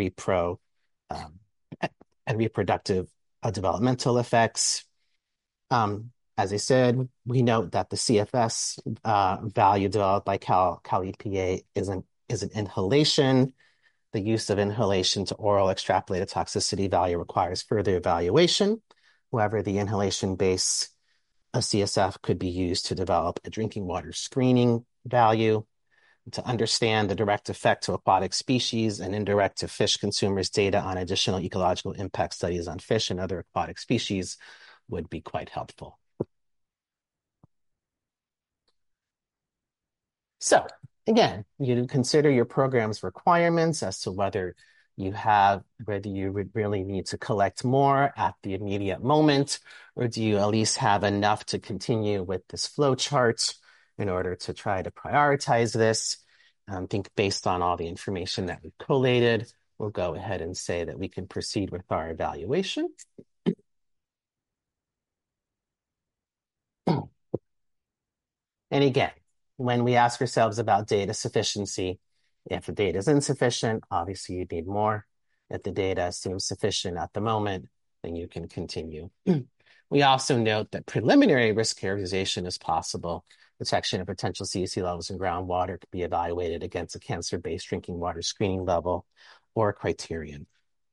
[SPEAKER 4] reproductive developmental effects. As I said, we note that the CFS value developed by Cal EPA is an inhalation. The use of inhalation to oral extrapolated toxicity value requires further evaluation. However, the inhalation base of CSF could be used to develop a drinking water screening value. To understand the direct effect to aquatic species and indirect to fish consumers, data on additional ecological impact studies on fish and other aquatic species would be quite helpful. So again, you consider your program's requirements as to whether you would really need to collect more at the immediate moment, or do you at least have enough to continue with this flow chart in order to try to prioritize this? I think based on all the information that we've collated, we'll go ahead and say that we can proceed with our evaluation. And again, when we ask ourselves about data sufficiency, if the data is insufficient, obviously you need more. If the data seems sufficient at the moment, then you can continue. We also note that preliminary risk characterization is possible. Detection of potential CEC levels in groundwater could be evaluated against a cancer-based drinking water screening level or criterion.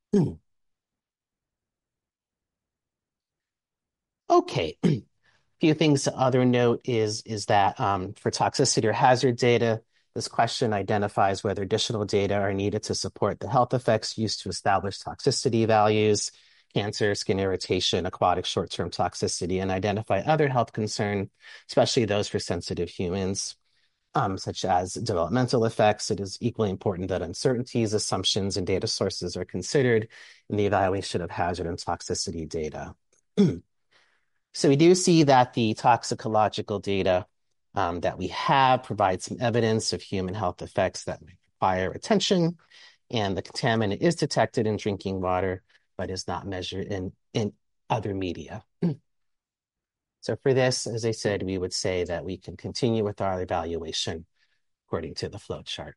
[SPEAKER 4] Okay. Few things to other note is that for toxicity or hazard data, This question identifies whether additional data are needed to support the health effects used to establish toxicity values, cancer, skin irritation, aquatic short-term toxicity, and identify other health concerns, especially those for sensitive humans, such as developmental effects. It is equally important that uncertainties, assumptions, and data sources are considered in the evaluation of hazard and toxicity data. So we do see that the toxicological data that we have provides some evidence of human health effects that require attention, and the contaminant is detected in drinking water, but is not measured in other media. So for this, as I said, we would say that we can continue with our evaluation according to the flow chart.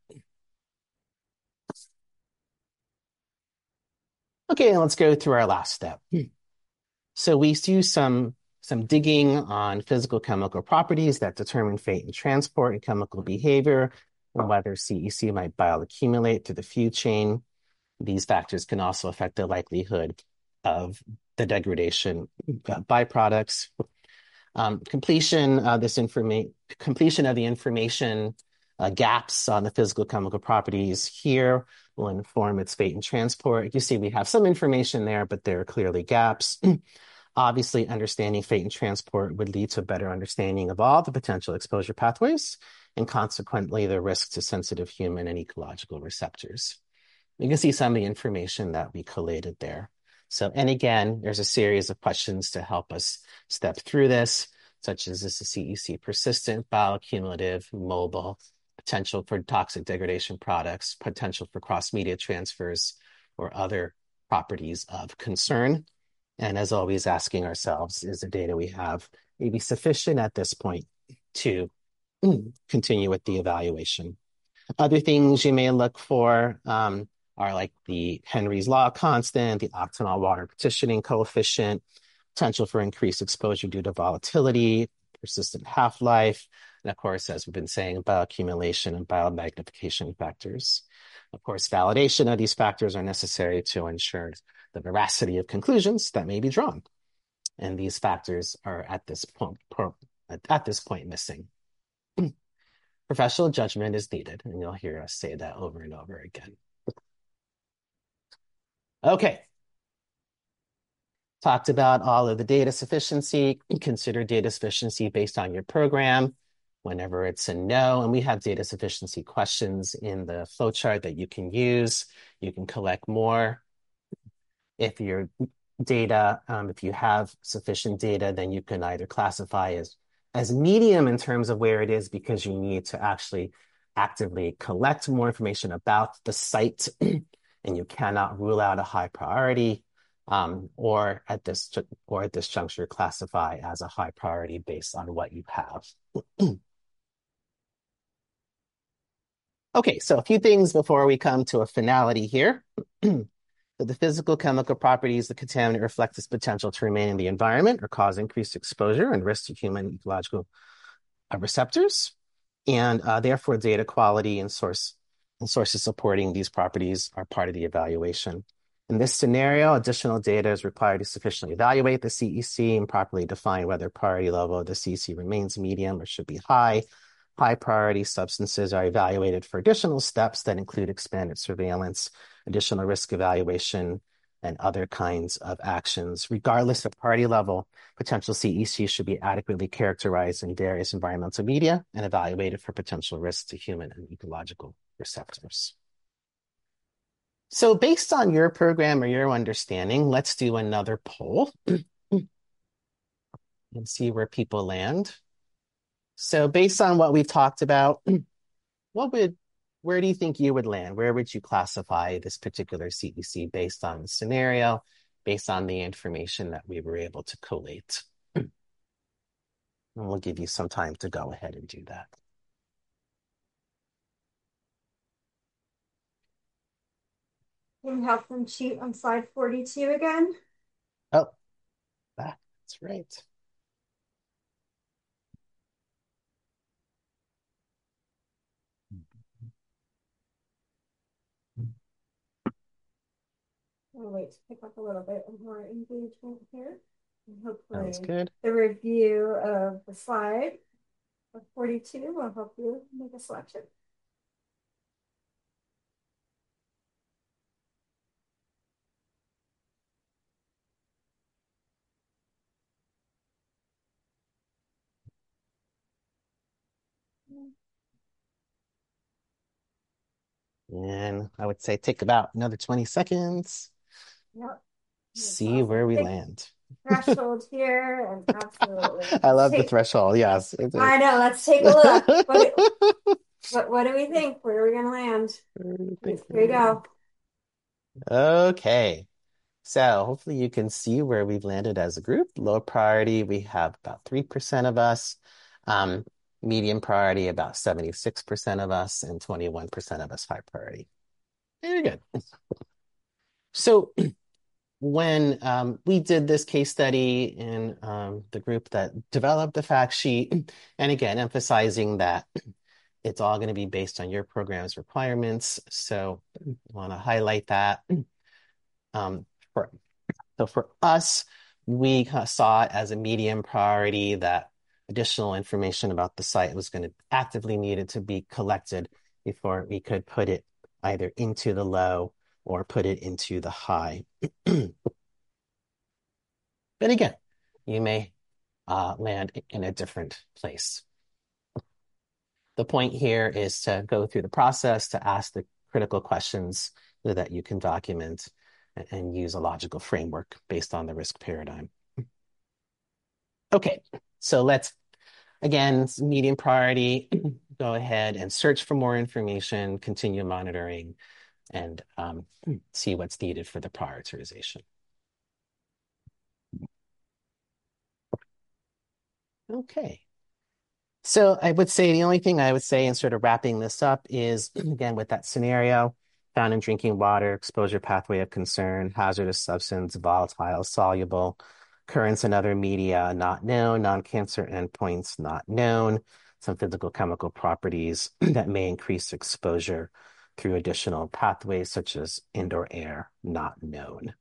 [SPEAKER 4] Okay, let's go through our last step. So we do some digging on physical chemical properties that determine fate and transport and chemical behavior, and whether CEC might bioaccumulate through the food chain. These factors can also affect the likelihood of the degradation byproducts. Completion of the information gaps on the physical chemical properties here will inform its fate and transport. You see we have some information there, but there are clearly gaps. Obviously, understanding fate and transport would lead to a better understanding of all the potential exposure pathways and consequently the risk to sensitive human and ecological receptors. You can see some of the information that we collated there. So, and again, there's a series of questions to help us step through this, such as is the CEC persistent, bioaccumulative, mobile, potential for toxic degradation products, potential for cross-media transfers, or other properties of concern. And as always, asking ourselves, is the data we have maybe sufficient at this point to continue with the evaluation? Other things you may look for are like the Henry's Law constant, the octanol water partitioning coefficient, potential for increased exposure due to volatility, persistent half-life, and of course, as we've been saying, bioaccumulation and biomagnification factors. Of course, validation of these factors are necessary to ensure the veracity of conclusions that may be drawn. And these factors are at this point missing. Professional judgment is needed, and you'll hear us say that over and over again. Okay. Talked about all of the data sufficiency. Consider data sufficiency based on your program whenever it's a no. And we have data sufficiency questions in the flowchart that you can use. You can collect more. If your data, if you have sufficient data, then you can either classify as medium in terms of where it is because you need to actually actively collect more information about the site and you cannot rule out a high priority, or at this juncture classify as a high priority based on what you have. Okay, so a few things before we come to a finality here. The physical chemical properties, the contaminant reflect its potential to remain in the environment or cause increased exposure and risk to human ecological receptors. And therefore, data quality and sources supporting these properties are part of the evaluation. In this scenario, additional data is required to sufficiently evaluate the CEC and properly define whether priority level of the CEC remains medium or should be high. High priority substances are evaluated for additional steps that include expanded surveillance, additional risk evaluation, and other kinds of actions. Regardless of priority level, potential CEC should be adequately characterized in various environmental media and evaluated for potential risks to human and ecological receptors. So based on your program or your understanding, let's do another poll and see where people land. So based on what we've talked about, where do you think you would land? Where would you classify this particular CEC based on the scenario, based on the information that we were able to collate? And we'll give you some time to go ahead and do that.
[SPEAKER 1] Can you help them cheat on slide 42 again?
[SPEAKER 4] Oh, that's right.
[SPEAKER 1] I'll wait to pick up a little bit more engagement here. And
[SPEAKER 4] Sounds
[SPEAKER 1] hopefully
[SPEAKER 4] good.
[SPEAKER 1] the review of the slide of 42 will help you make a selection.
[SPEAKER 4] And I would say take about another 20 seconds,
[SPEAKER 1] Yep.
[SPEAKER 4] see where we land.
[SPEAKER 1] Threshold here, and absolutely.
[SPEAKER 4] I love the threshold. Yes.
[SPEAKER 1] I know. Let's take a look. What do we think? Where are we gonna land? Here we go.
[SPEAKER 4] Okay. So hopefully you can see where we've landed as a group. Low priority, we have about 3% of us. Um, Medium priority, about 76% of us, and 21% of us high priority. Very good. So when we did this case study in the group that developed the fact sheet, and again, emphasizing that it's all going to be based on your program's requirements. So I want to highlight that. Um, for us, we saw it as a medium priority that additional information about the site was going to actively needed to be collected before we could put it either into the low or put it into the high. But again, you may land in a different place. The point here is to go through the process to ask the critical questions so that you can document and use a logical framework based on the risk paradigm. Okay, so let's, again, medium priority, go ahead and search for more information, continue monitoring, and see what's needed for the prioritization. Okay. So I would say the only thing I would say in sort of wrapping this up is, again, with that scenario, found in drinking water, exposure pathway of concern, hazardous substance, volatile, soluble, occurrence in other media, not known, non-cancer endpoints, not known, some physical chemical properties that may increase exposure through additional pathways such as indoor air, not known.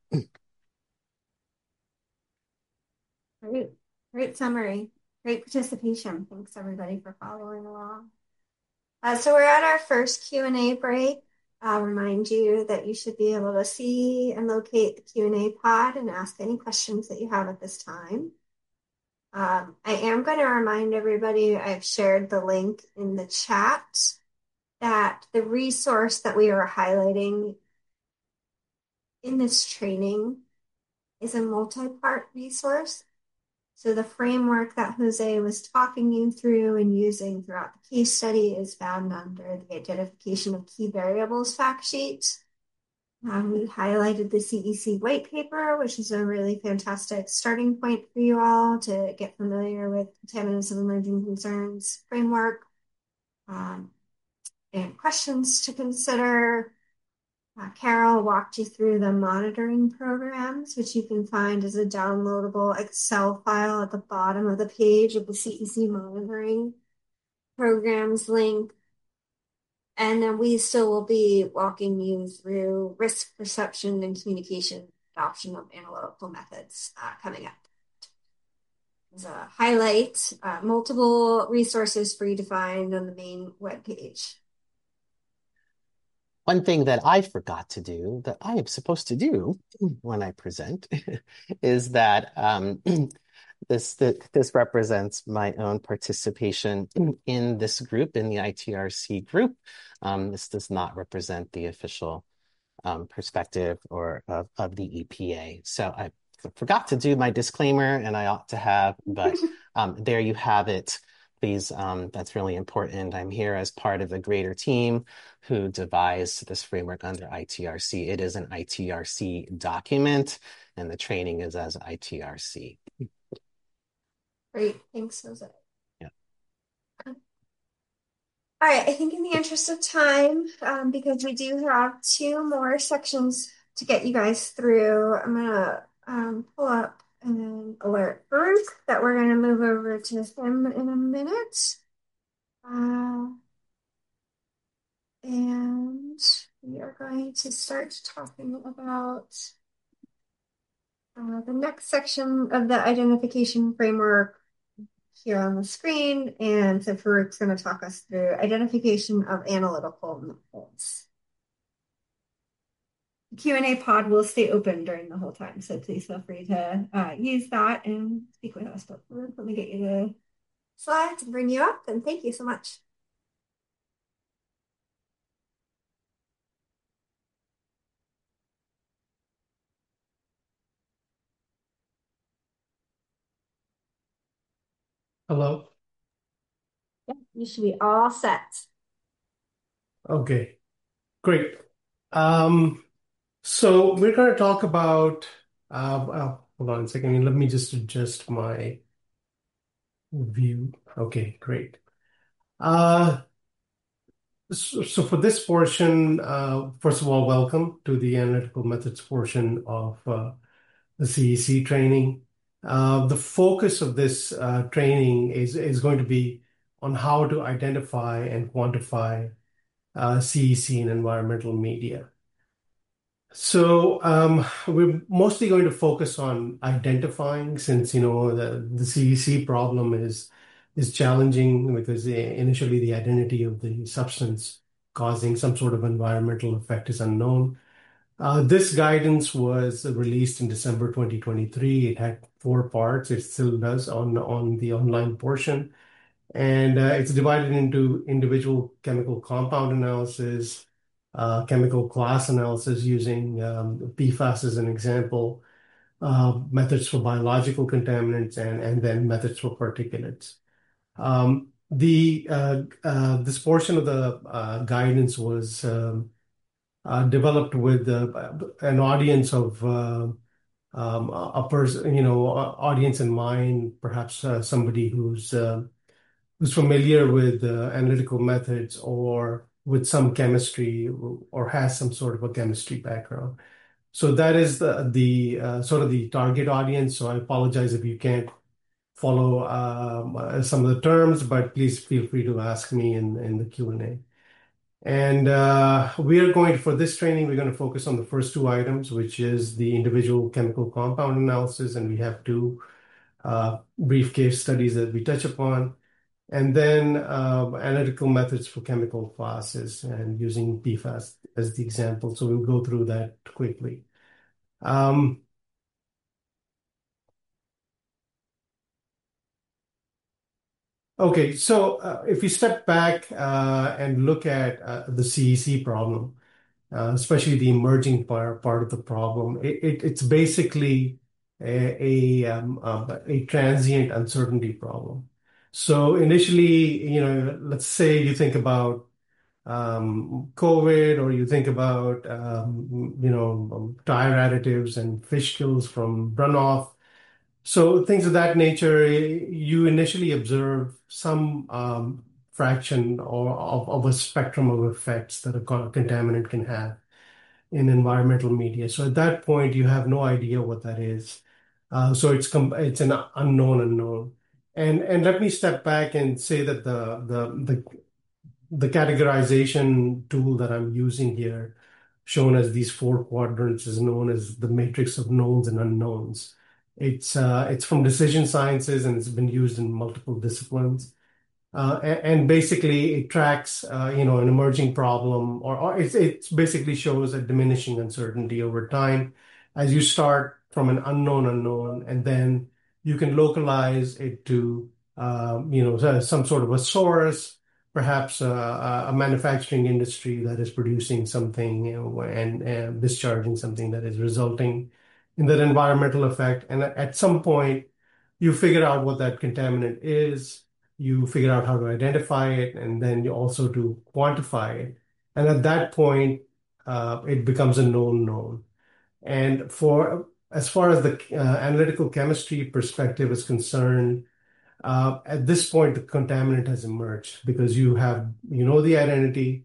[SPEAKER 1] Great summary. Great participation. Thanks everybody for following along. So we're at our first Q&A break. I'll remind you that you should be able to see and locate the Q&A pod and ask any questions that you have at this time. I am going to remind everybody, I've shared the link in the chat, that the resource that we are highlighting in this training is a multi-part resource. So the framework that Jose was talking you through and using throughout the case study is found under the identification of key variables fact sheet. We highlighted the CEC white paper, which is a really fantastic starting point for you all to get familiar with contaminants of emerging concerns framework, and questions to consider. Carol walked you through the monitoring programs, which you can find as a downloadable Excel file at the bottom of the page of the CEC monitoring programs link. And then we still will be walking you through risk perception and communication adoption of analytical methods coming up. As a highlight, multiple resources for you to find on the main webpage.
[SPEAKER 4] One thing that I forgot to do that I am supposed to do when I present is that this represents my own participation in this group, in the ITRC group. This does not represent the official perspective or of the EPA. So I forgot to do my disclaimer, and I ought to have, but there you have it. Please, that's really important. I'm here as part of the greater team who devised this framework under ITRC. It is an ITRC document, and the training is as ITRC.
[SPEAKER 1] Great, thanks, Jose.
[SPEAKER 4] Yeah.
[SPEAKER 1] All right, I think in the interest of time, because we do have two more sections to get you guys through, I'm gonna pull up an alert Farouk that we're gonna move over to him in a minute. And we are going to start talking about the next section of the identification framework here on the screen. And so Farouk's going to talk us through identification of analytical methods. The Q&A pod will stay open during the whole time, so please feel free to use that and speak with us. But let me get you the slides and bring you up, and thank you so much.
[SPEAKER 5] Hello.
[SPEAKER 1] You should be all set.
[SPEAKER 5] Okay, great. Um, so we're going to talk about, hold on a second. Let me just adjust my view. Okay, great. Uh, so for this portion, first of all, welcome to the analytical methods portion of the CEC training. The focus of this training is going to be on how to identify and quantify CEC in environmental media. So we're mostly going to focus on identifying, since the CEC problem is challenging because initially the identity of the substance causing some sort of environmental effect is unknown. This guidance was released in December 2023. It had 4 parts. It still does on the online portion. And it's divided into individual chemical compound analysis, chemical class analysis using PFAS as an example, methods for biological contaminants, and then methods for particulates. This portion of the guidance was developed with an audience of a person, audience in mind, perhaps somebody who's familiar with analytical methods or with some chemistry or has some sort of a chemistry background. So that is the sort of the target audience. So I apologize if you can't follow some of the terms, but please feel free to ask me in the Q&A. And we are going for this training, we're going to focus on the first 2 items, which is the individual chemical compound analysis, and we have 2 brief case studies that we touch upon. And then analytical methods for chemical classes and using PFAS as the example. So we'll go through that quickly. Okay, so if you step back and look at the CEC problem, especially the emerging part of the problem, it's basically a transient uncertainty problem. So initially, let's say you think about COVID, or you think about tire additives and fish kills from runoff. So things of that nature, you initially observe some fraction of a spectrum of effects that a contaminant can have in environmental media. So at that point, you have no idea what that is. So it's an unknown. And let me step back and say that the categorization tool that I'm using here, shown as these 4 quadrants, is known as the matrix of knowns and unknowns. It's from decision sciences, and it's been used in multiple disciplines. And basically, it tracks, an emerging problem, or it basically shows a diminishing uncertainty over time as you start from an unknown, and then you can localize it to, some sort of a source, perhaps a manufacturing industry that is producing something, and discharging something that is resulting in that environmental effect. And at some point, you figure out what that contaminant is, you figure out how to identify it, and then you also to quantify it. And at that point, it becomes a known. And as far as the analytical chemistry perspective is concerned, at this point, the contaminant has emerged because the identity,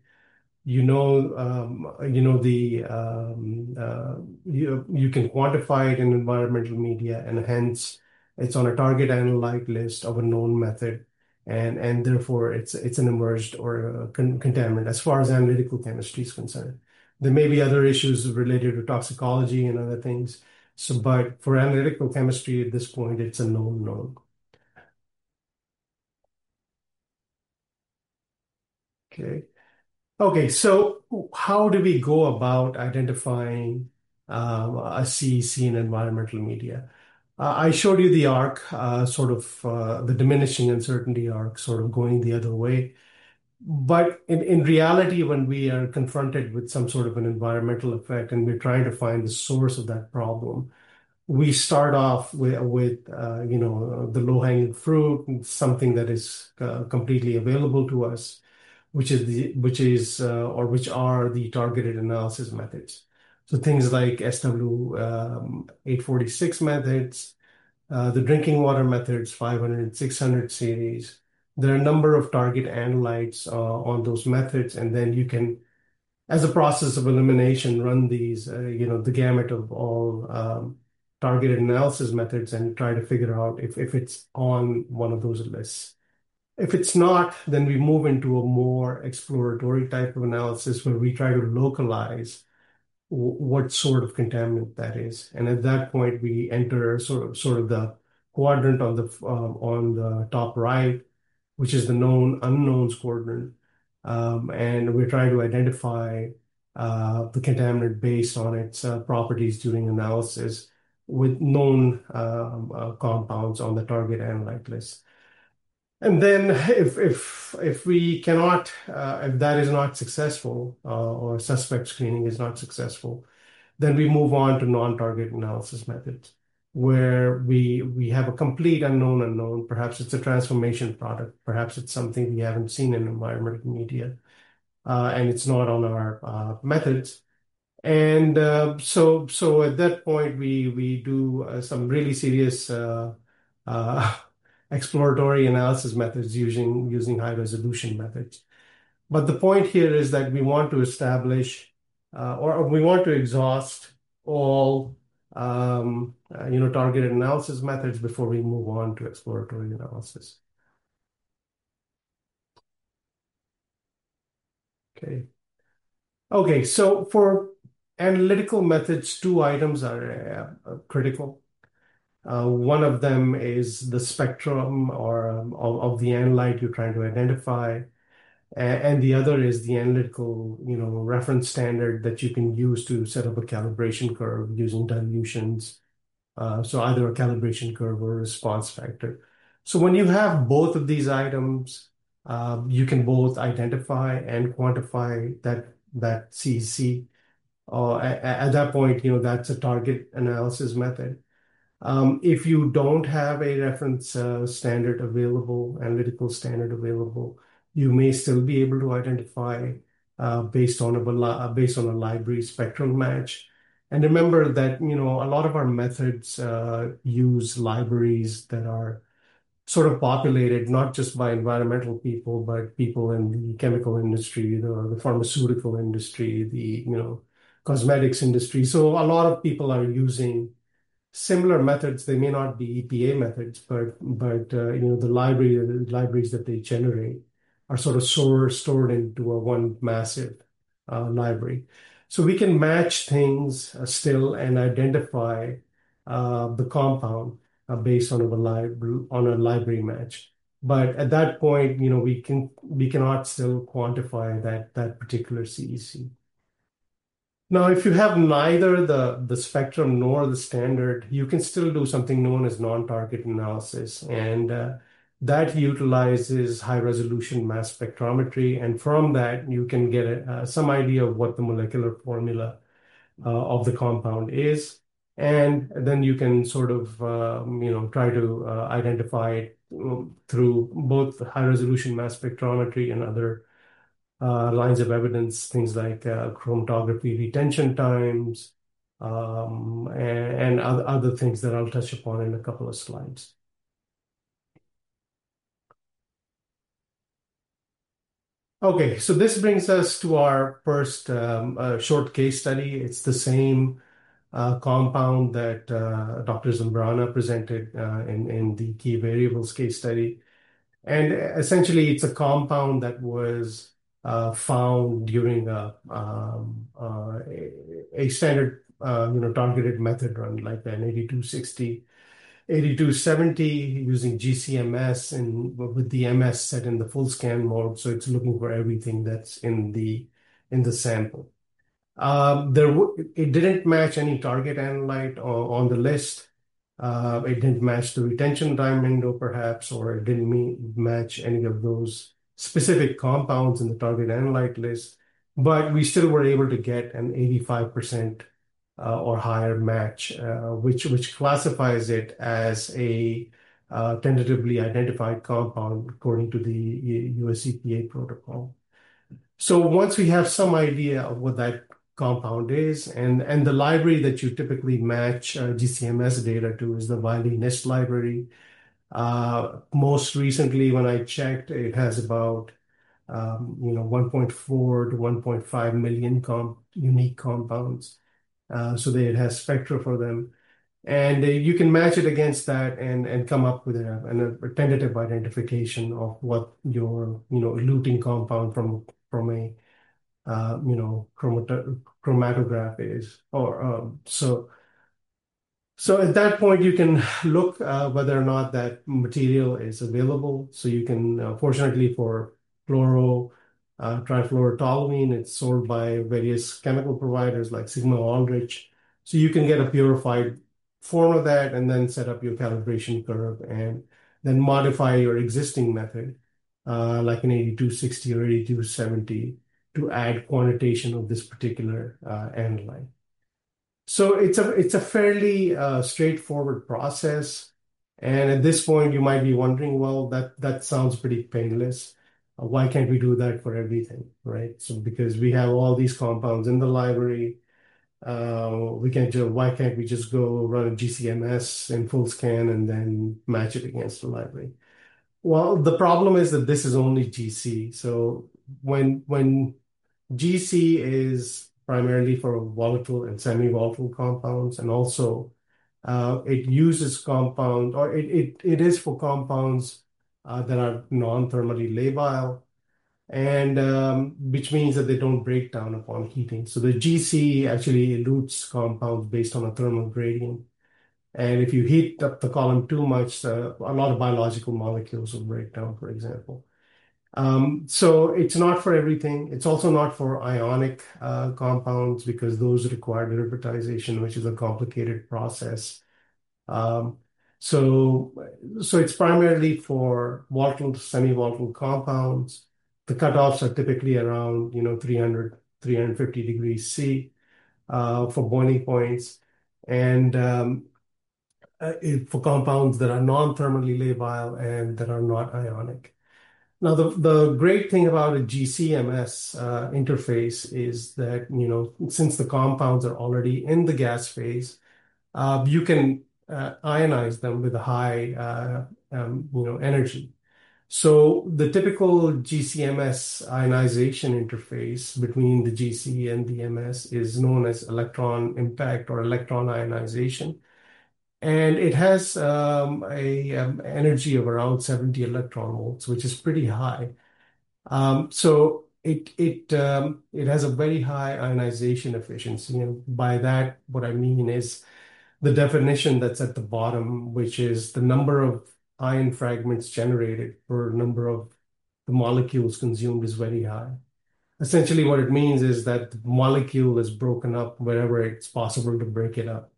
[SPEAKER 5] you can quantify it in environmental media, and hence it's on a target analyte list of a known method, and therefore it's an emerged or a contaminant as far as analytical chemistry is concerned. There may be other issues related to toxicology and other things. So, but for analytical chemistry at this point, it's a known. Okay. Okay, so how do we go about identifying a CEC in environmental media? I showed you the arc, sort of the diminishing uncertainty arc, sort of going the other way. But in reality, when we are confronted with some sort of an environmental effect and we're trying to find the source of that problem, we start off with the low-hanging fruit, something that is completely available to us, which are the targeted analysis methods. So things like SW 846 methods, the drinking water methods, 500 and 600 series. There are a number of target analytes on those methods, and then you can, as a process of elimination, run these, the gamut of all targeted analysis methods and try to figure out if it's on one of those lists. If it's not, then we move into a more exploratory type of analysis where we try to localize what sort of contaminant that is. And at that point, we enter sort of the quadrant on the top right, which is the known unknowns quadrant. And we're trying to identify the contaminant based on its properties during analysis with known compounds on the target analyte list. And then if we cannot, if that is not successful, or suspect screening is not successful, then we move on to non-target analysis methods, where we have a complete unknown. Perhaps it's a transformation product. Perhaps it's something we haven't seen in environmental media, and it's not on our methods. And so at that point, we do some really serious uh, exploratory analysis methods using high resolution methods. But the point here is that we want to establish or we want to exhaust all targeted analysis methods before we move on to exploratory analysis. Okay, so for analytical methods, two items are critical. One of them is the spectrum of the analyte you're trying to identify, and the other is the analytical reference standard that you can use to set up a calibration curve using dilutions. So either a calibration curve or a response factor. So when you have both of these items, you can both identify and quantify that CEC. At that point, that's a target analysis method. If you don't have a reference standard available, analytical standard available, you may still be able to identify based on a library spectral match. And remember that a lot of our methods use libraries that are sort of populated not just by environmental people, but people in the chemical industry, the pharmaceutical industry, the cosmetics industry. So a lot of people are using similar methods. They may not be EPA methods, but the libraries that they generate are sort of stored into one massive library. So we can match things still and identify the compound based on a library match. But at that point, we cannot still quantify that particular CEC. Now, if you have neither the spectrum nor the standard, you can still do something known as non-target analysis. And that utilizes high-resolution mass spectrometry. And from that, you can get some idea of what the molecular formula of the compound is. And then you can sort of, try to identify it through both high-resolution mass spectrometry and other lines of evidence, things like chromatography retention times, and other things that I'll touch upon in a couple of slides. Okay, so this brings us to our first short case study. It's the same compound that Dr. Zambrana presented in the key variables case study. And essentially, it's a compound that was found during a standard targeted method run, like an 8260, 8270 using GCMS and with the MS set in the full scan mode. So it's looking for everything that's in the sample. It didn't match any target analyte on the list. It didn't match the retention time window, perhaps, or it didn't match any of those specific compounds in the target analyte list. But we still were able to get an 85% or higher match, which classifies it as a tentatively identified compound according to the US EPA protocol. So once we have some idea of what that compound is, and the library that you typically match GCMS data to is the Wiley-NIST library. Most recently, when I checked, it has about 1.4 to 1.5 million unique compounds. So that it has spectra for them. And you can match it against that and come up with a tentative identification of what your eluting compound from a chromatograph is. So at that point, you can look whether or not that material is available. So you can, fortunately for trifluorotoluene, it's sold by various chemical providers like Sigma Aldrich. So you can get a purified form of that and then set up your calibration curve and then modify your existing method, like an 8260 or 8270, to add quantitation of this particular analyte. So it's a fairly straightforward process. And at this point, you might be wondering, well, that sounds pretty painless. Why can't we do that for everything, right? So because we have all these compounds in the library, why can't we just go run a GCMS in full scan and then match it against the library? Well, the problem is that this is only GC. So when GC is primarily for volatile and semi-volatile compounds, and also it uses compound, or it is for compounds that are non-thermally labile, and which means that they don't break down upon heating. So the GC actually elutes compounds based on a thermal gradient. And if you heat up the column too much, a lot of biological molecules will break down, for example. So it's not for everything. It's also not for ionic compounds because those require derivatization, which is a complicated process. Um, so, so it's primarily for volatile to semi-volatile compounds. The cutoffs are typically around 300, 350 degrees C for boiling points. And for compounds that are non-thermally labile and that are not ionic. Now, the great thing about a GCMS interface is that, since the compounds are already in the gas phase, you can ionize them with a high, energy. So the typical GCMS ionization interface between the GC and the MS is known as electron impact or electron ionization. And it has a energy of around 70 electron volts, which is pretty high. So it has a very high ionization efficiency, and by that, what I mean is the definition that's at the bottom, which is the number of ion fragments generated per number of the molecules consumed, is very high. Essentially, what it means is that the molecule is broken up wherever it's possible to break it up.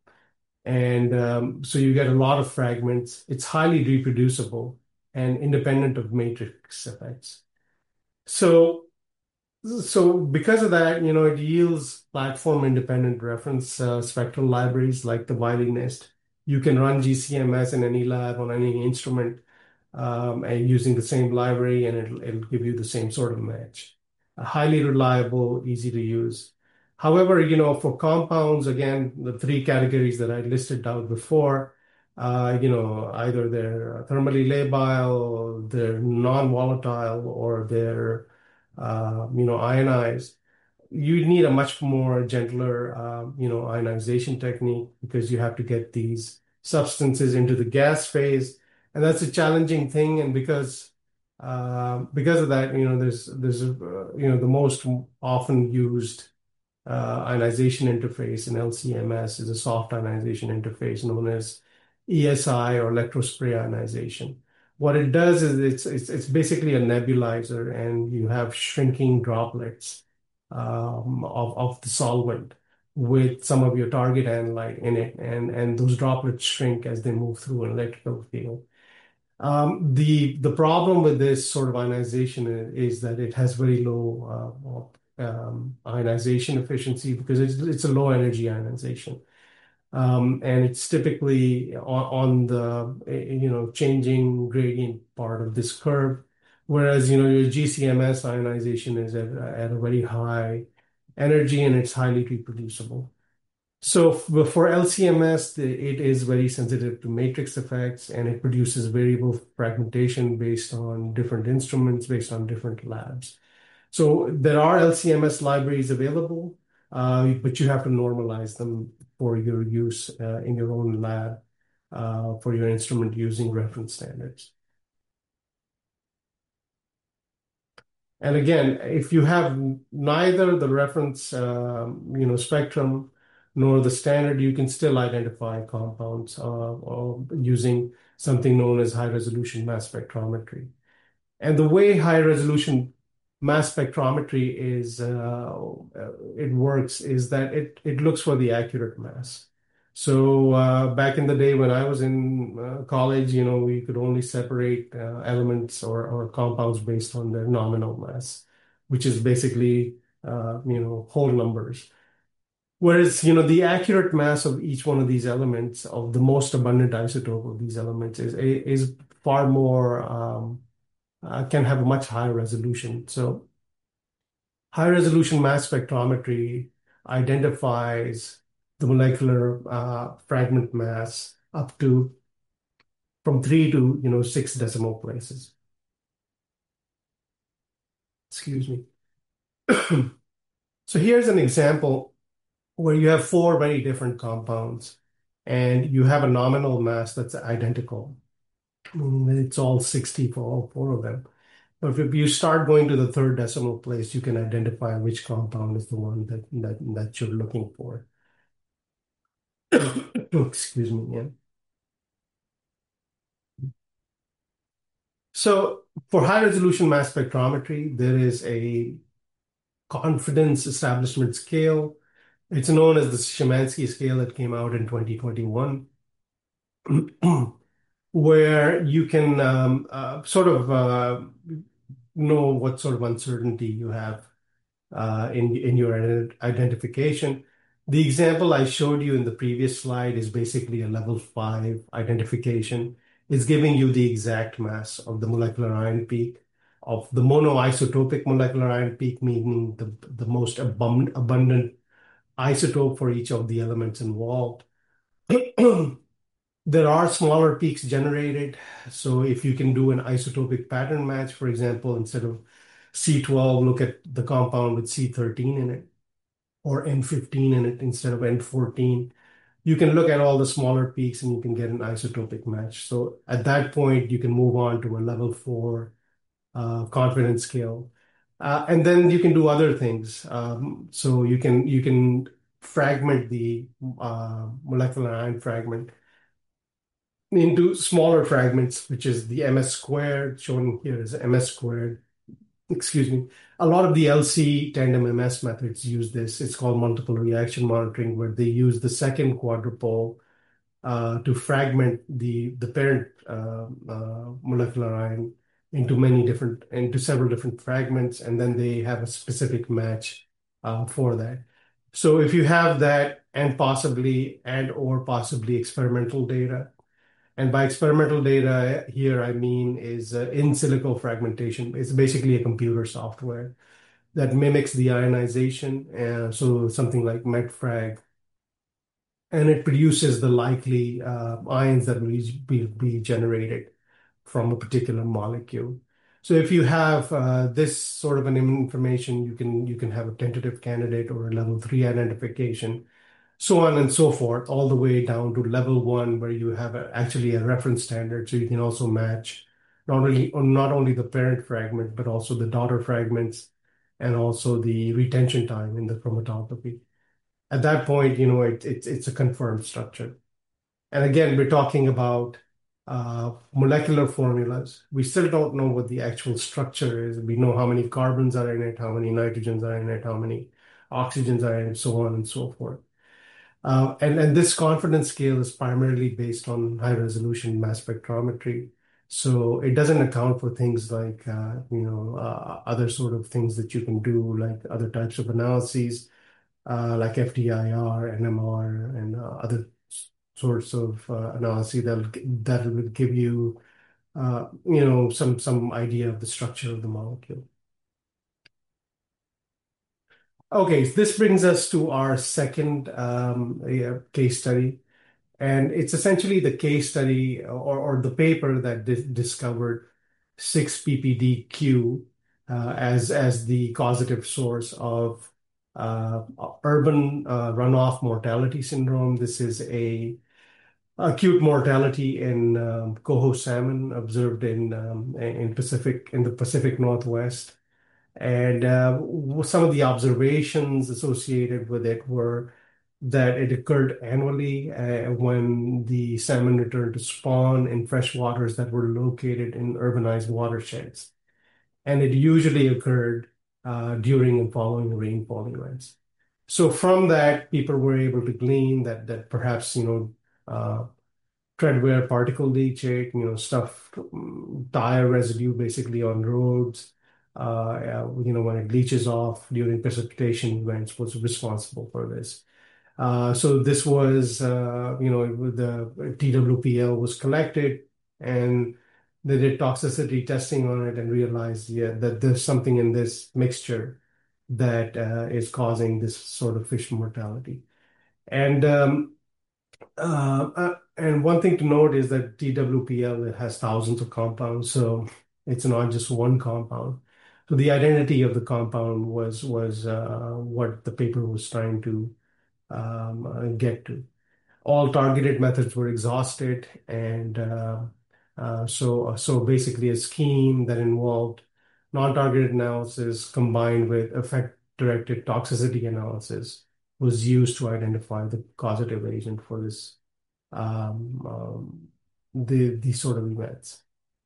[SPEAKER 5] And so you get a lot of fragments. It's highly reproducible and independent of matrix effects. So because of that, it yields platform-independent reference spectral libraries like the Wiley-NIST. You can run GCMS in any lab on any instrument and using the same library, and it'll give you the same sort of match. Highly reliable, easy to use. However, for compounds, again, the three categories that I listed out before, either they're thermally labile, they're non-volatile, or they're, ionized. You need a much more gentler, ionization technique because you have to get these substances into the gas phase, and that's a challenging thing. And because of that, there's the most often used ionization interface in LCMS is a soft ionization interface known as ESI or electrospray ionization. What it does is it's basically a nebulizer, and you have shrinking droplets of the solvent with some of your target analyte in it, and those droplets shrink as they move through an electrical field. The problem with this sort of ionization is that it has very low ionization efficiency because it's a low energy ionization. And it's typically on the changing gradient part of this curve, whereas your GCMS ionization is at a very high energy and it's highly reproducible. So for LCMS, it is very sensitive to matrix effects and it produces variable fragmentation based on different instruments, based on different labs. So there are LCMS libraries available, but you have to normalize them for your use in your own lab for your instrument using reference standards. And again, if you have neither the reference spectrum nor the standard, you can still identify compounds using something known as high resolution mass spectrometry. And the way high resolution mass spectrometry it works is that it looks for the accurate mass. So back in the day when I was in college, we could only separate elements or compounds based on their nominal mass, which is basically whole numbers. Whereas, the accurate mass of each one of these elements, of the most abundant isotope of these elements, is far more can have a much higher resolution. So high resolution mass spectrometry identifies the molecular fragment mass up to from 3 to 6 decimal places. Excuse me. So here's an example where you have 4 very different compounds and you have a nominal mass that's identical. It's all 60 for all 4 of them. But if you start going to the 3rd decimal place, you can identify which compound is the one that you're looking for. Excuse me. Yeah. So for high resolution mass spectrometry, there is a confidence establishment scale. It's known as the Szymanski scale that came out in 2021, where you can know what sort of uncertainty you have in your identification. The example I showed you in the previous slide is basically a level 5 identification. It's giving you the exact mass of the molecular ion peak, of the monoisotopic molecular ion peak, meaning the most abundant isotope for each of the elements involved. There are smaller peaks generated. So if you can do an isotopic pattern match, for example, instead of C12, look at the compound with C13 in it, or N15 in it instead of N14. You can look at all the smaller peaks and you can get an isotopic match. So at that point, you can move on to a level 4 confidence scale. And then you can do other things. So you can fragment the molecular ion fragment into smaller fragments, which is the MS squared, shown here as MS squared. Excuse me. A lot of the LC tandem MS methods use this. It's called multiple reaction monitoring, where they use the second quadrupole to fragment the parent molecular ion into several different fragments, and then they have a specific match for that. So if you have that and or possibly experimental data, and by experimental data here, I mean is in silico fragmentation. It's basically a computer software that mimics the ionization. So something like METFrag, and it produces the likely ions that will be generated from a particular molecule. So if you have this sort of an information, you can have a tentative candidate or a level 3 identification, so on and so forth, all the way down to level 1, where you have actually a reference standard. So you can also match not only the parent fragment, but also the daughter fragments and also the retention time in the chromatography. At that point, it's a confirmed structure. And again, we're talking about molecular formulas. We still don't know what the actual structure is. We know how many carbons are in it, how many nitrogens are in it, how many oxygens are in it, so on and so forth. And this confidence scale is primarily based on high resolution mass spectrometry. So it doesn't account for things like, other sort of things that you can do, like other types of analyses, like FTIR, NMR, and other sorts of analysis that will give you, some idea of the structure of the molecule. Okay, so this brings us to our second case study. And it's essentially the case study or the paper that discovered 6-PPDQ as the causative source of urban runoff mortality syndrome. This is a acute mortality in coho salmon observed in the Pacific Northwest. And some of the observations associated with it were that it occurred annually when the salmon returned to spawn in fresh waters that were located in urbanized watersheds. And it usually occurred during and following rainfall events. So from that, people were able to glean that perhaps, treadwear particle leachate, stuff, tire residue basically on roads, when it leaches off during precipitation events was responsible for this. So this was, the TWPL was collected and they did toxicity testing on it and realized, yeah, that there's something in this mixture that is causing this sort of fish mortality. And one thing to note is that TWPL, it has thousands of compounds, so it's not just one compound. So the identity of the compound was what the paper was trying to get to. All targeted methods were exhausted, and so basically a scheme that involved non-targeted analysis combined with effect-directed toxicity analysis was used to identify the causative agent for this um, um, these sort of events.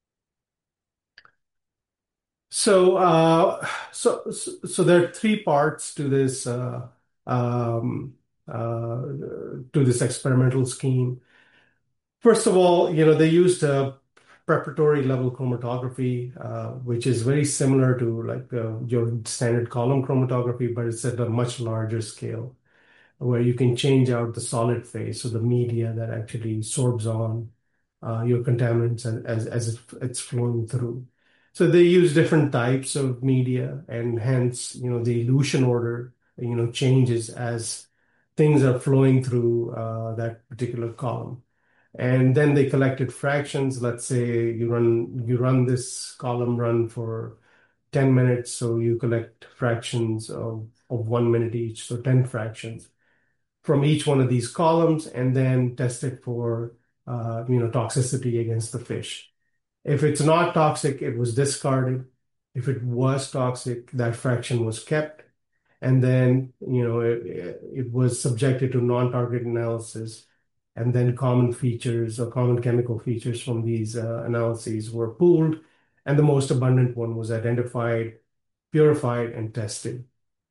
[SPEAKER 5] So there are three parts to this um, experimental scheme. First of all, they used a preparatory level chromatography, which is very similar to like your standard column chromatography, but it's at a much larger scale, where you can change out the solid phase, so the media that actually sorbs on your contaminants as it's flowing through. So they use different types of media, and hence, the elution order, changes as things are flowing through that particular column. And then they collected fractions. Let's say you run this column run for 10 minutes, so you collect fractions of 1 minute each, so 10 fractions from each one of these columns, and then test it for toxicity against the fish. If it's not toxic, it was discarded. If it was toxic, that fraction was kept, and then it was subjected to non-target analysis, and then common features or common chemical features from these analyses were pooled, and the most abundant one was identified, purified, and tested.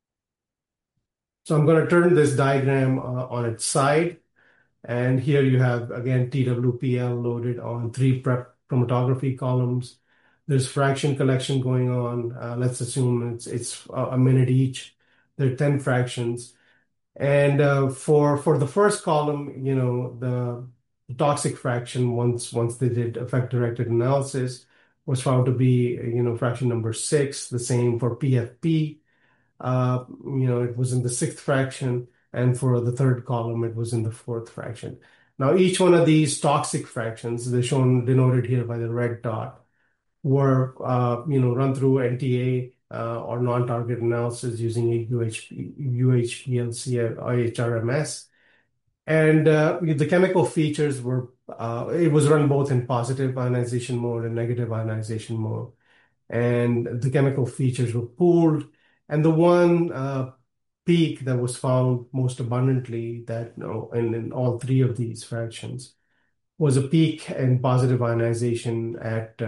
[SPEAKER 5] So I'm going to turn this diagram on its side. And here you have, again, TWPL loaded on three prep chromatography columns. There's fraction collection going on. Let's assume it's a minute each. There are 10 fractions. And for the first column, the toxic fraction, once they did effect-directed analysis, was found to be, fraction number 6, the same for PFP. It was in the sixth fraction, and for the third column, it was in the fourth fraction. Now, each one of these toxic fractions, they're shown denoted here by the red dot, were run through NTA or non-target analysis using a UHPLC or IHRMS. And the chemical features were, it was run both in positive ionization mode and negative ionization mode. And the chemical features were pooled. And the one peak that was found most abundantly that in all three of these fractions was a peak in positive ionization at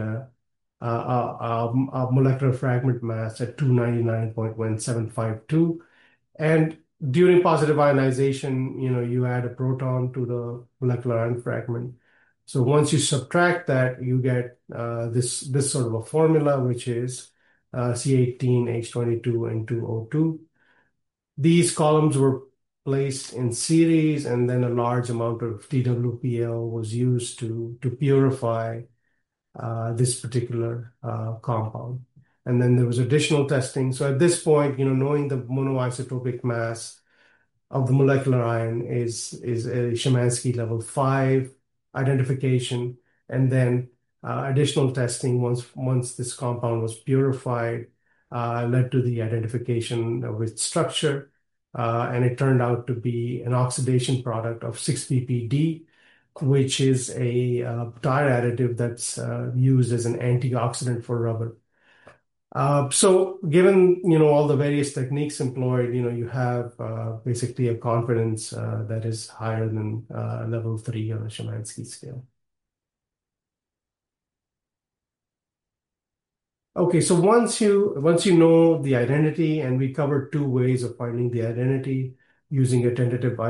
[SPEAKER 5] a molecular fragment mass at 299.1752. And during positive ionization, you add a proton to the molecular ion fragment. So once you subtract that, you get this sort of a formula, which is C18, H22, and 2O2. These columns were placed in series, and then a large amount of TWPL was used to purify this particular compound. And then there was additional testing. So at this point, knowing the monoisotopic mass of the molecular ion is a Szymanski level 5 identification, and then additional testing once this compound was purified led to the identification of its structure, and it turned out to be an oxidation product of 6-PPD, which is a tire additive that's used as an antioxidant for rubber. So given, all the various techniques employed, you have basically a confidence that is higher than level 3 on the Szymanski scale. Okay, so once you know the identity, and we covered two ways of finding the identity using a tentatively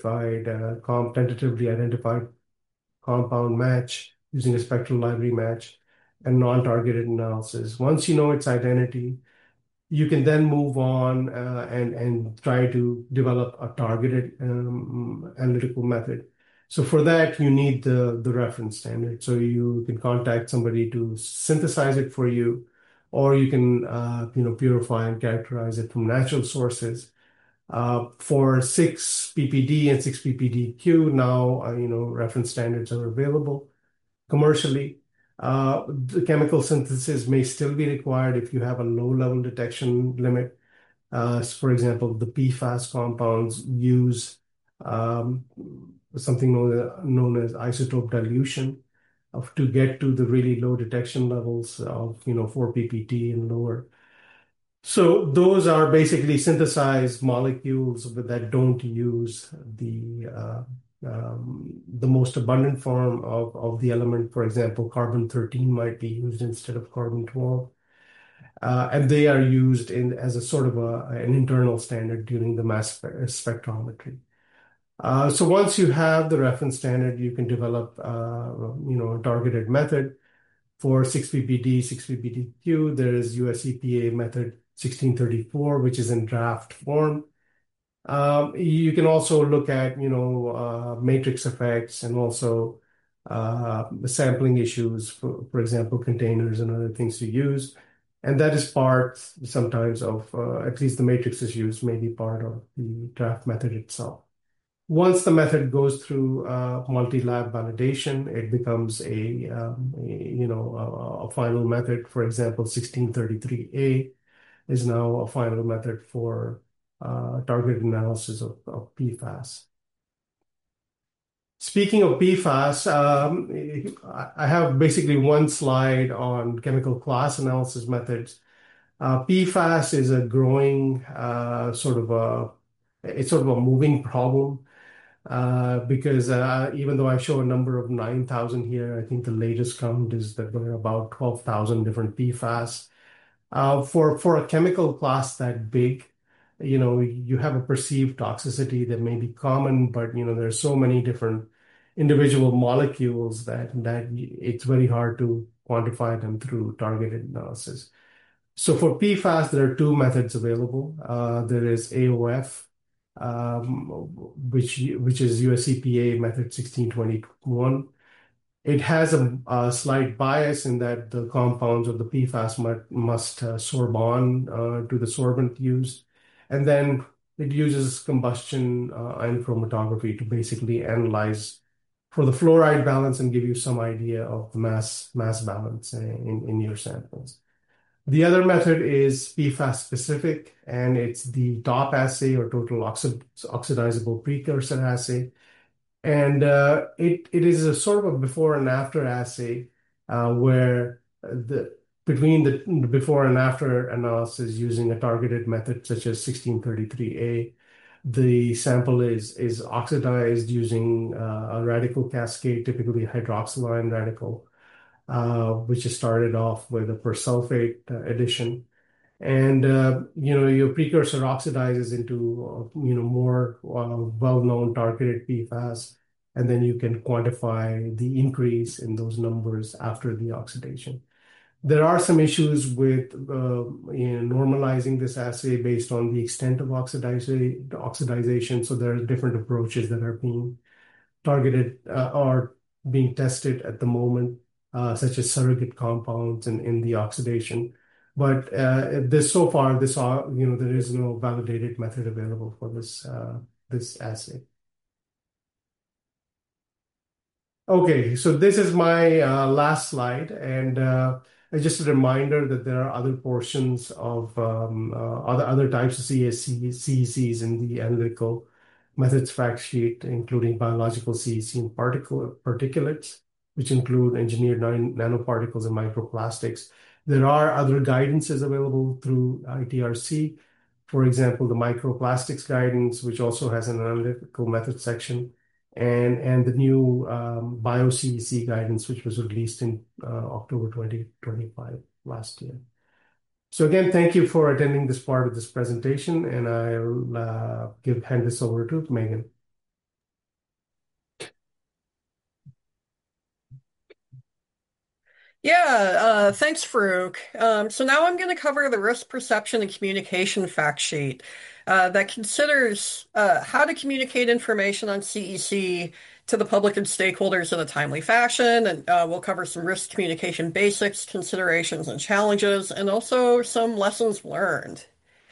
[SPEAKER 5] identified compound match, using a spectral library match, and non-targeted analysis. Once you know its identity, you can then move on and try to develop a targeted analytical method. So for that, you need the reference standard. So you can contact somebody to synthesize it for you, or you can purify and characterize it from natural sources. For 6-PPD and 6-PPDQ, now reference standards are available commercially. The chemical synthesis may still be required if you have a low-level detection limit. For example, the PFAS compounds use something known as isotope dilution to get to the really low detection levels of 4-PPT and lower. So those are basically synthesized molecules that don't use the most abundant form of the element. For example, carbon-13 might be used instead of carbon-12. And they are used as a sort of an internal standard during the mass spectrometry. So once you have the reference standard, you can develop a targeted method. For 6-PPD, 6-PPDQ, there is US EPA method 1634, which is in draft form. You can also look at, matrix effects, and also sampling issues, for example, containers and other things to use. And that is part sometimes of, at least the matrix issues may be part of the draft method itself. Once the method goes through multi-lab validation, it becomes a final method. For example, 1633A is now a final method for targeted analysis of PFAS. Speaking of PFAS, I have basically one slide on chemical class analysis methods. PFAS is a growing it's sort of a moving problem. Because even though I show a number of 9,000 here, I think the latest count is that there are about 12,000 different PFAS. For a chemical class that big, you have a perceived toxicity that may be common, but there's so many different individual molecules that it's very hard to quantify them through targeted analysis. So for PFAS, there are two methods available. There is AOF, which is US EPA method 1621. It has a slight bias in that the compounds of the PFAS must sorbon to the sorbent used, and then it uses combustion and chromatography to basically analyze for the fluoride balance and give you some idea of the mass balance in your samples. The other method is PFAS specific, and it's the TOP assay, or total oxidizable precursor assay. And it is a sort of a before and after assay where between the before and after analysis using a targeted method such as 1633A, the sample is oxidized using a radical cascade, typically hydroxyline radical, which is started off with a persulfate addition. And your precursor oxidizes into more well-known targeted PFAS, and then you can quantify the increase in those numbers after the oxidation. There are some issues with normalizing this assay based on the extent of oxidization. So there are different approaches that are being targeted or being tested at the moment, such as surrogate compounds in the oxidation. But so far, there is no validated method available for this assay. Okay, so this is my last slide, and just a reminder that there are other portions of other types of CECs in the analytical methods fact sheet, including biological CEC and particulates, which include engineered nanoparticles and microplastics. There are other guidances available through ITRC. For example, the microplastics guidance, which also has an analytical method section, and the new BioCEC guidance, which was released in October 2025 last year. So again, thank you for attending this part of this presentation, and I'll hand this over to Megan.
[SPEAKER 2] Yeah, thanks, Farouk. So now I'm going to cover the risk perception and communication fact sheet that considers how to communicate information on CEC to the public and stakeholders in a timely fashion. And we'll cover some risk communication basics, considerations, and challenges, and also some lessons learned.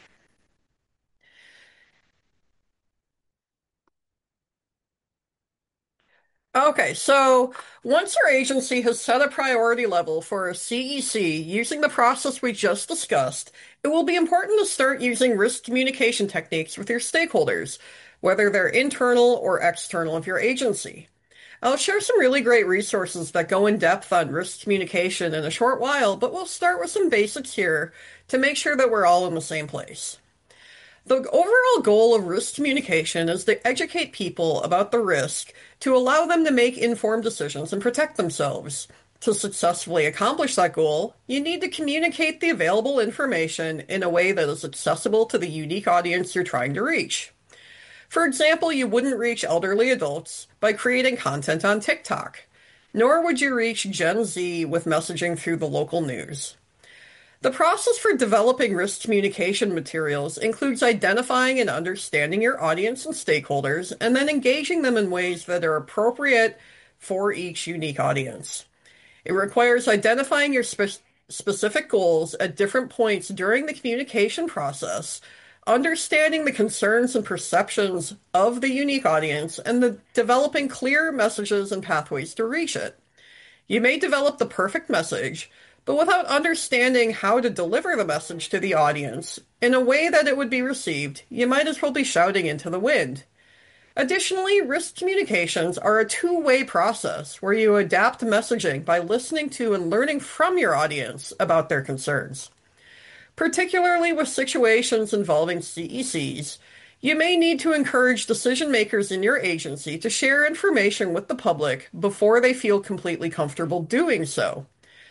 [SPEAKER 2] Okay, so once our agency has set a priority level for a CEC using the process we just discussed, it will be important to start using risk communication techniques with your stakeholders, whether they're internal or external of your agency. I'll share some really great resources that go in depth on risk communication in a short while, but we'll start with some basics here to make sure that we're all in the same place. The overall goal of risk communication is to educate people about the risk to allow them to make informed decisions and protect themselves. To successfully accomplish that goal, you need to communicate the available information in a way that is accessible to the unique audience you're trying to reach. For example, you wouldn't reach elderly adults by creating content on TikTok, nor would you reach Gen Z with messaging through the local news. The process for developing risk communication materials includes identifying and understanding your audience and stakeholders, and then engaging them in ways that are appropriate for each unique audience. It requires identifying your specific goals at different points during the communication process, understanding the concerns and perceptions of the unique audience, and developing clear messages and pathways to reach it. You may develop the perfect message, but without understanding how to deliver the message to the audience in a way that it would be received, you might as well be shouting into the wind. Additionally, risk communications are a two-way process where you adapt messaging by listening to and learning from your audience about their concerns. Particularly with situations involving CECs, you may need to encourage decision makers in your agency to share information with the public before they feel completely comfortable doing so.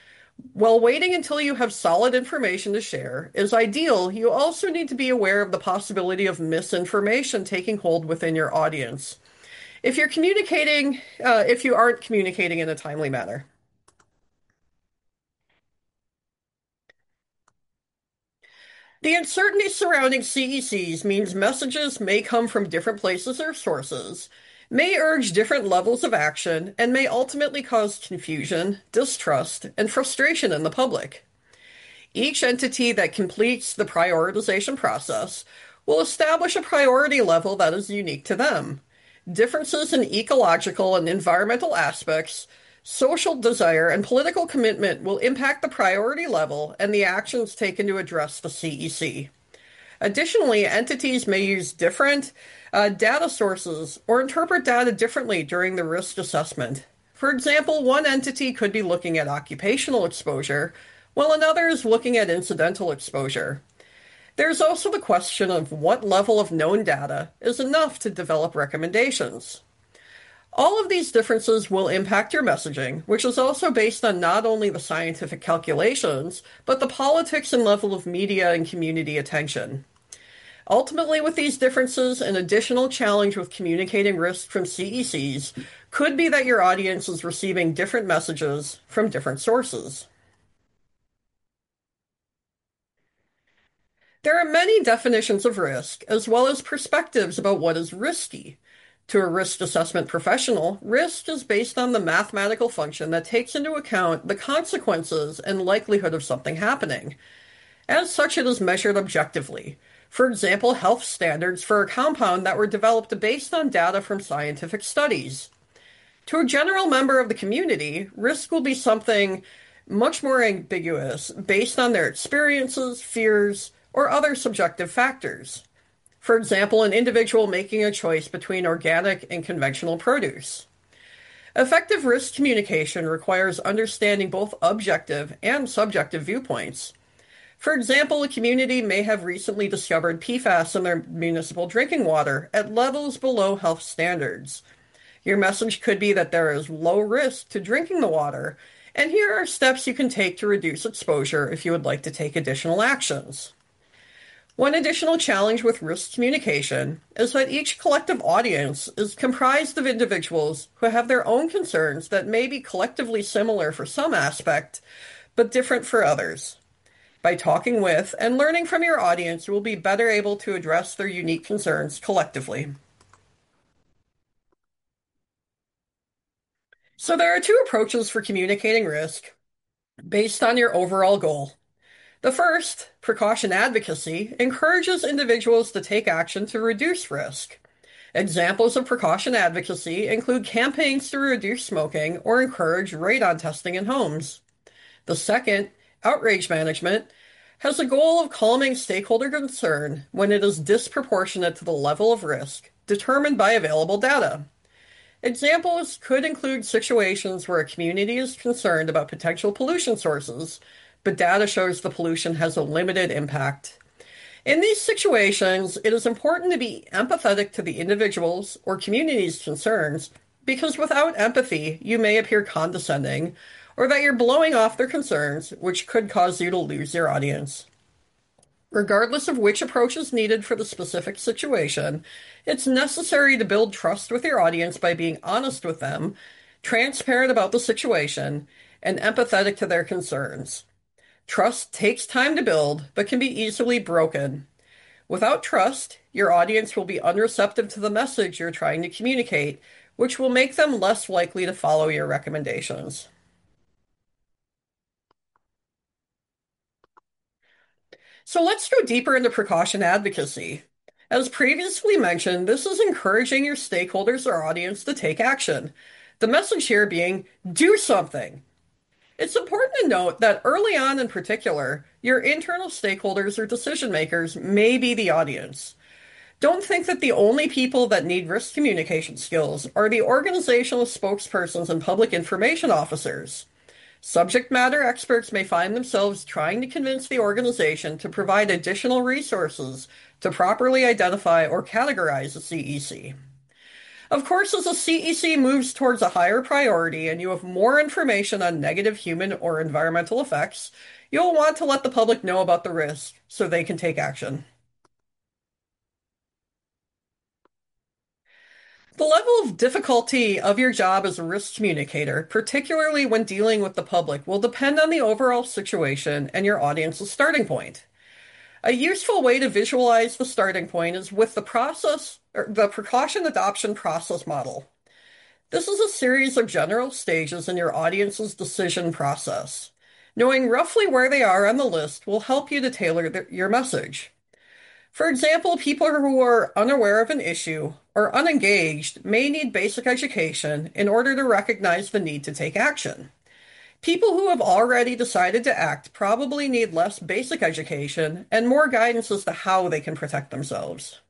[SPEAKER 2] While waiting until you have solid information to share is ideal, you also need to be aware of the possibility of misinformation taking hold within your audience if you aren't communicating in a timely manner. The uncertainty surrounding CECs means messages may come from different places or sources, may urge different levels of action, and may ultimately cause confusion, distrust, and frustration in the public. Each entity that completes the prioritization process will establish a priority level that is unique to them. Differences in ecological and environmental aspects, social desire, and political commitment will impact the priority level and the actions taken to address the CEC. Additionally, entities may use different data sources or interpret data differently during the risk assessment. For example, one entity could be looking at occupational exposure, while another is looking at incidental exposure. There's also the question of what level of known data is enough to develop recommendations. All of these differences will impact your messaging, which is also based on not only the scientific calculations, but the politics and level of media and community attention. Ultimately, with these differences, an additional challenge with communicating risk from CECs could be that your audience is receiving different messages from different sources. There are many definitions of risk, as well as perspectives about what is risky. To a risk assessment professional, risk is based on the mathematical function that takes into account the consequences and likelihood of something happening. As such, it is measured objectively. For example, health standards for a compound that were developed based on data from scientific studies. To a general member of the community, risk will be something much more ambiguous based on their experiences, fears, or other subjective factors. For example, an individual making a choice between organic and conventional produce. Effective risk communication requires understanding both objective and subjective viewpoints. For example, a community may have recently discovered PFAS in their municipal drinking water at levels below health standards. Your message could be that there is low risk to drinking the water, and here are steps you can take to reduce exposure if you would like to take additional actions. One additional challenge with risk communication is that each collective audience is comprised of individuals who have their own concerns that may be collectively similar for some aspect, but different for others. By talking with and learning from your audience, you will be better able to address their unique concerns collectively. So there are two approaches for communicating risk based on your overall goal. The first, precaution advocacy, encourages individuals to take action to reduce risk. Examples of precaution advocacy include campaigns to reduce smoking or encourage radon testing in homes. The second, outrage management, has a goal of calming stakeholder concern when it is disproportionate to the level of risk determined by available data. Examples could include situations where a community is concerned about potential pollution sources, but data shows the pollution has a limited impact. In these situations, it is important to be empathetic to the individuals or community's concerns, because without empathy, you may appear condescending, or that you're blowing off their concerns, which could cause you to lose your audience. Regardless of which approach is needed for the specific situation, it's necessary to build trust with your audience by being honest with them, transparent about the situation, and empathetic to their concerns. Trust takes time to build, but can be easily broken. Without trust, your audience will be unreceptive to the message you're trying to communicate, which will make them less likely to follow your recommendations. So let's go deeper into precaution advocacy. As previously mentioned, this is encouraging your stakeholders or audience to take action. The message here being, do something. It's important to note that early on in particular, your internal stakeholders or decision makers may be the audience. Don't think that the only people that need risk communication skills are the organizational spokespersons and public information officers. Subject matter experts may find themselves trying to convince the organization to provide additional resources to properly identify or categorize a CEC. Of course, as a CEC moves towards a higher priority and you have more information on negative human or environmental effects, you'll want to let the public know about the risk so they can take action. The level of difficulty of your job as a risk communicator, particularly when dealing with the public, will depend on the overall situation and your audience's starting point. A useful way to visualize the starting point is with the precaution adoption process model. This is a series of general stages in your audience's decision process. Knowing roughly where they are on the list will help you to tailor your message. For example, people who are unaware of an issue or unengaged may need basic education in order to recognize the need to take action. People who have already decided to act probably need less basic education and more guidance as to how they can protect themselves.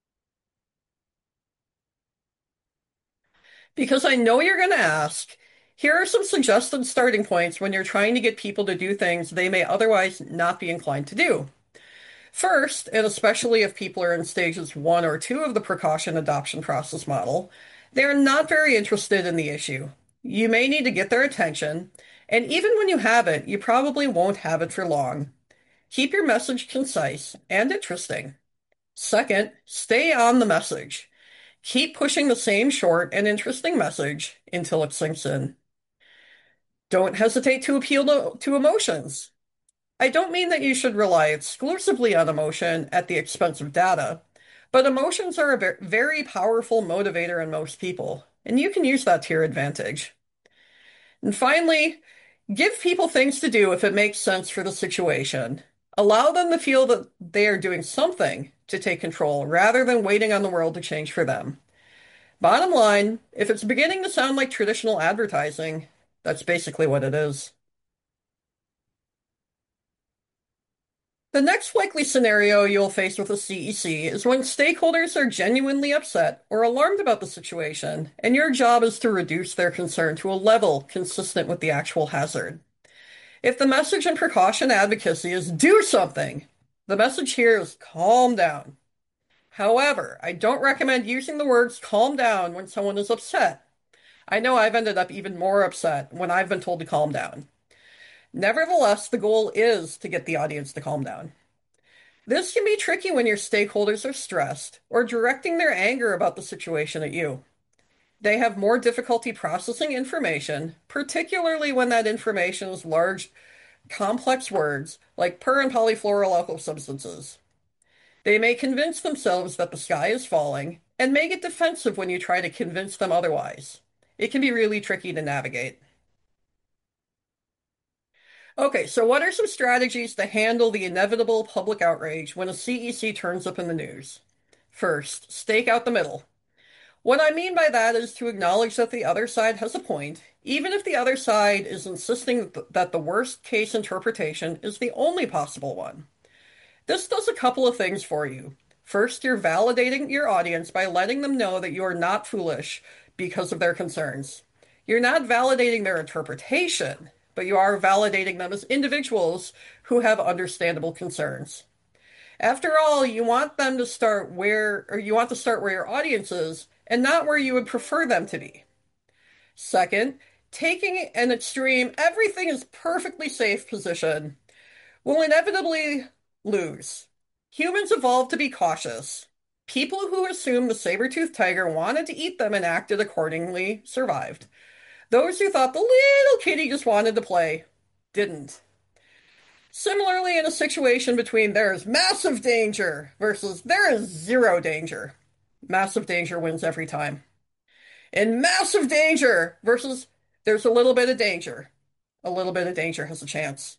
[SPEAKER 2] Because I know you're going to ask, here are some suggested starting points when you're trying to get people to do things they may otherwise not be inclined to do. First, and especially if people are in stages 1 or 2 of the precaution adoption process model, they are not very interested in the issue. You may need to get their attention, and even when you have it, you probably won't have it for long. Keep your message concise and interesting. Second, stay on the message. Keep pushing the same short and interesting message until it sinks in. Don't hesitate to appeal to emotions. I don't mean that you should rely exclusively on emotion at the expense of data, but emotions are a very powerful motivator in most people, and you can use that to your advantage. And finally, give people things to do if it makes sense for the situation. Allow them to feel that they are doing something to take control rather than waiting on the world to change for them. Bottom line, if it's beginning to sound like traditional advertising, that's basically what it is. The next likely scenario you'll face with a CEC is when stakeholders are genuinely upset or alarmed about the situation, and your job is to reduce their concern to a level consistent with the actual hazard. If the message in precaution advocacy is do something, the message here is calm down. However, I don't recommend using the words calm down when someone is upset. I know I've ended up even more upset when I've been told to calm down. Nevertheless, the goal is to get the audience to calm down. This can be tricky when your stakeholders are stressed or directing their anger about the situation at you. They have more difficulty processing information, particularly when that information is large, complex words like per and polyfluoroalkyl substances. They may convince themselves that the sky is falling and may get defensive when you try to convince them otherwise. It can be really tricky to navigate. Okay, so what are some strategies to handle the inevitable public outrage when a CEC turns up in the news? First, stake out the middle. What I mean by that is to acknowledge that the other side has a point, even if the other side is insisting that the worst case interpretation is the only possible one. This does a couple of things for you. First, you're validating your audience by letting them know that you are not foolish because of their concerns. You're not validating their interpretation, but you are validating them as individuals who have understandable concerns. After all, you want to start where your audience is and not where you would prefer them to be. Second, taking an extreme everything is perfectly safe position will inevitably lose. Humans evolved to be cautious. People who assumed the saber-toothed tiger wanted to eat them and acted accordingly survived. Those who thought the little kitty just wanted to play didn't. Similarly, in a situation between there is massive danger versus there is zero danger, massive danger wins every time. In massive danger versus there's a little bit of danger, a little bit of danger has a chance.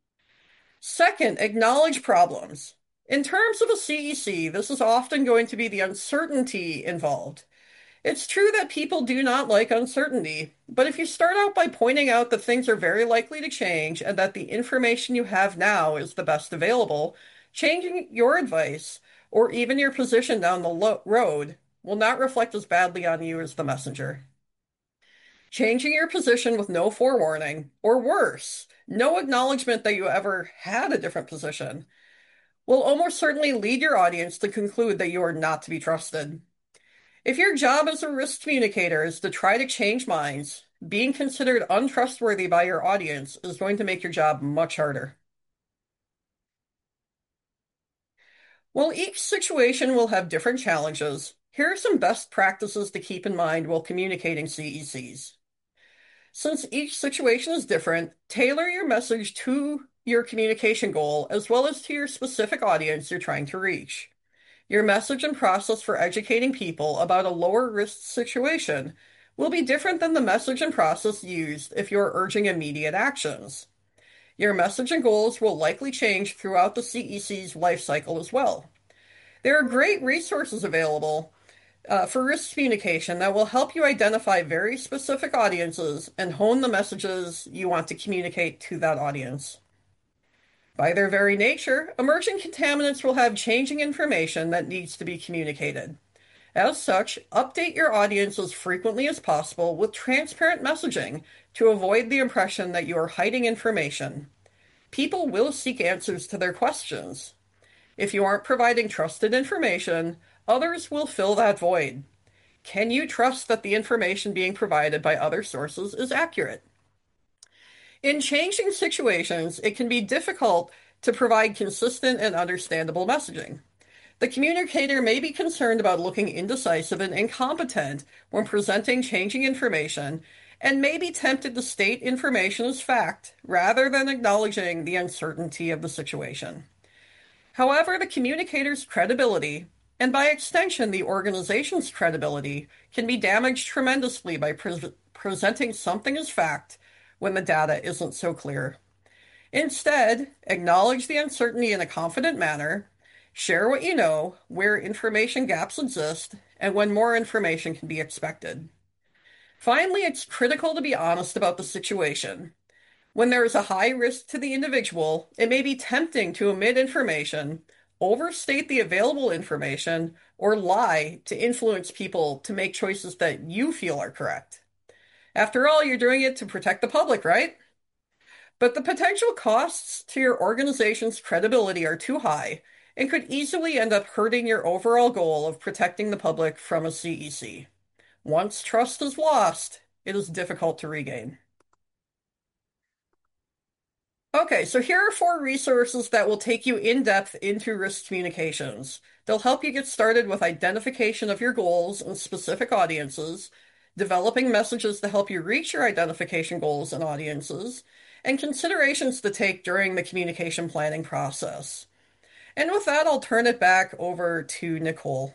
[SPEAKER 2] Second, acknowledge problems. In terms of a CEC, this is often going to be the uncertainty involved. It's true that people do not like uncertainty, but if you start out by pointing out that things are very likely to change and that the information you have now is the best available, changing your advice or even your position down the road will not reflect as badly on you as the messenger. Changing your position with no forewarning, or worse, no acknowledgement that you ever had a different position, will almost certainly lead your audience to conclude that you are not to be trusted. If your job as a risk communicator is to try to change minds, being considered untrustworthy by your audience is going to make your job much harder. While each situation will have different challenges, here are some best practices to keep in mind while communicating CECs. Since each situation is different, tailor your message to your communication goal as well as to your specific audience you're trying to reach. Your message and process for educating people about a lower risk situation will be different than the message and process used if you're urging immediate actions. Your message and goals will likely change throughout the CEC's life cycle as well. There are great resources available for risk communication that will help you identify very specific audiences and hone the messages you want to communicate to that audience. By their very nature, emerging contaminants will have changing information that needs to be communicated. As such, update your audience as frequently as possible with transparent messaging to avoid the impression that you are hiding information. People will seek answers to their questions. If you aren't providing trusted information, others will fill that void. Can you trust that the information being provided by other sources is accurate? In changing situations, it can be difficult to provide consistent and understandable messaging. The communicator may be concerned about looking indecisive and incompetent when presenting changing information and may be tempted to state information as fact rather than acknowledging the uncertainty of the situation. However, the communicator's credibility, and by extension the organization's credibility, can be damaged tremendously by presenting something as fact when the data isn't so clear. Instead, acknowledge the uncertainty in a confident manner, share what you know, where information gaps exist, and when more information can be expected. Finally, it's critical to be honest about the situation. When there is a high risk to the individual, it may be tempting to omit information, overstate the available information, or lie to influence people to make choices that you feel are correct. After all, you're doing it to protect the public, right? But the potential costs to your organization's credibility are too high and could easily end up hurting your overall goal of protecting the public from a CEC. Once trust is lost, it is difficult to regain. Okay, so here are 4 resources that will take you in depth into risk communications. They'll help you get started with identification of your goals and specific audiences, developing messages to help you reach your identification goals and audiences, and considerations to take during the communication planning process. And with that, I'll turn it back over to Nicole.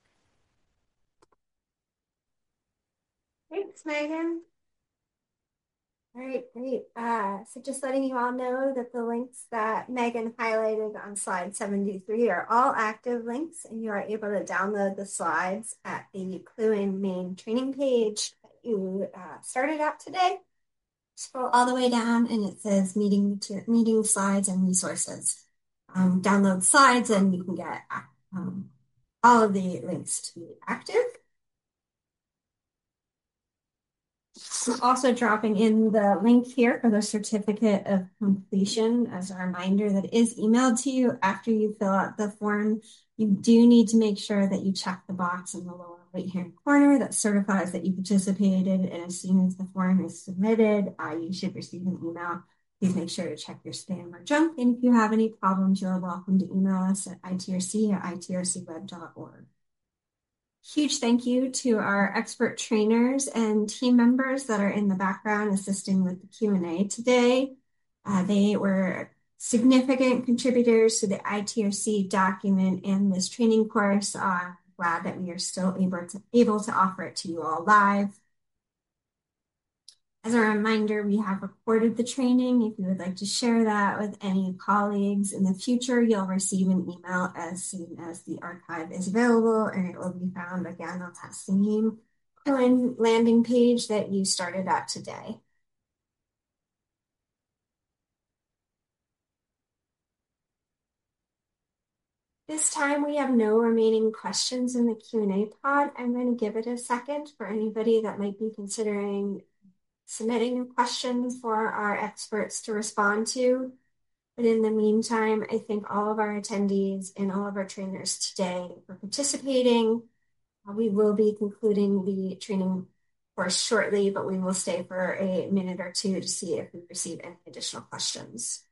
[SPEAKER 1] Thanks, Megan. All right, great. So just letting you all know that the links that Megan highlighted on slide 73 are all active links, and you are able to download the slides at the Clue main training page that you started out today. Scroll all the way down, and it says meeting slides and resources. Download slides, and you can get all of the links to be active. I'm also dropping in the link here for the certificate of completion as a reminder that it is emailed to you after you fill out the form. You do need to make sure that you check the box in the lower right-hand corner that certifies that you participated, and as soon as the form is submitted, you should receive an email. Please make sure to check your spam or junk, and if you have any problems, you're welcome to email us at itrc@itrcweb.org. Huge thank you to our expert trainers and team members that are in the background assisting with the Q&A today. They were significant contributors to the ITRC document and this training course. I'm glad that we are still able to offer it to you all live. As a reminder, we have recorded the training. If you would like to share that with any colleagues in the future, you'll receive an email as soon as the archive is available, and it will be found again on that same landing page that you started at today. This time we have no remaining questions in the Q&A pod. I'm going to give it a second for anybody that might be considering submitting questions for our experts to respond to. But in the meantime, I thank all of our attendees and all of our trainers today for participating. We will be concluding the training course shortly, but we will stay for a minute or two to see if we receive any additional questions.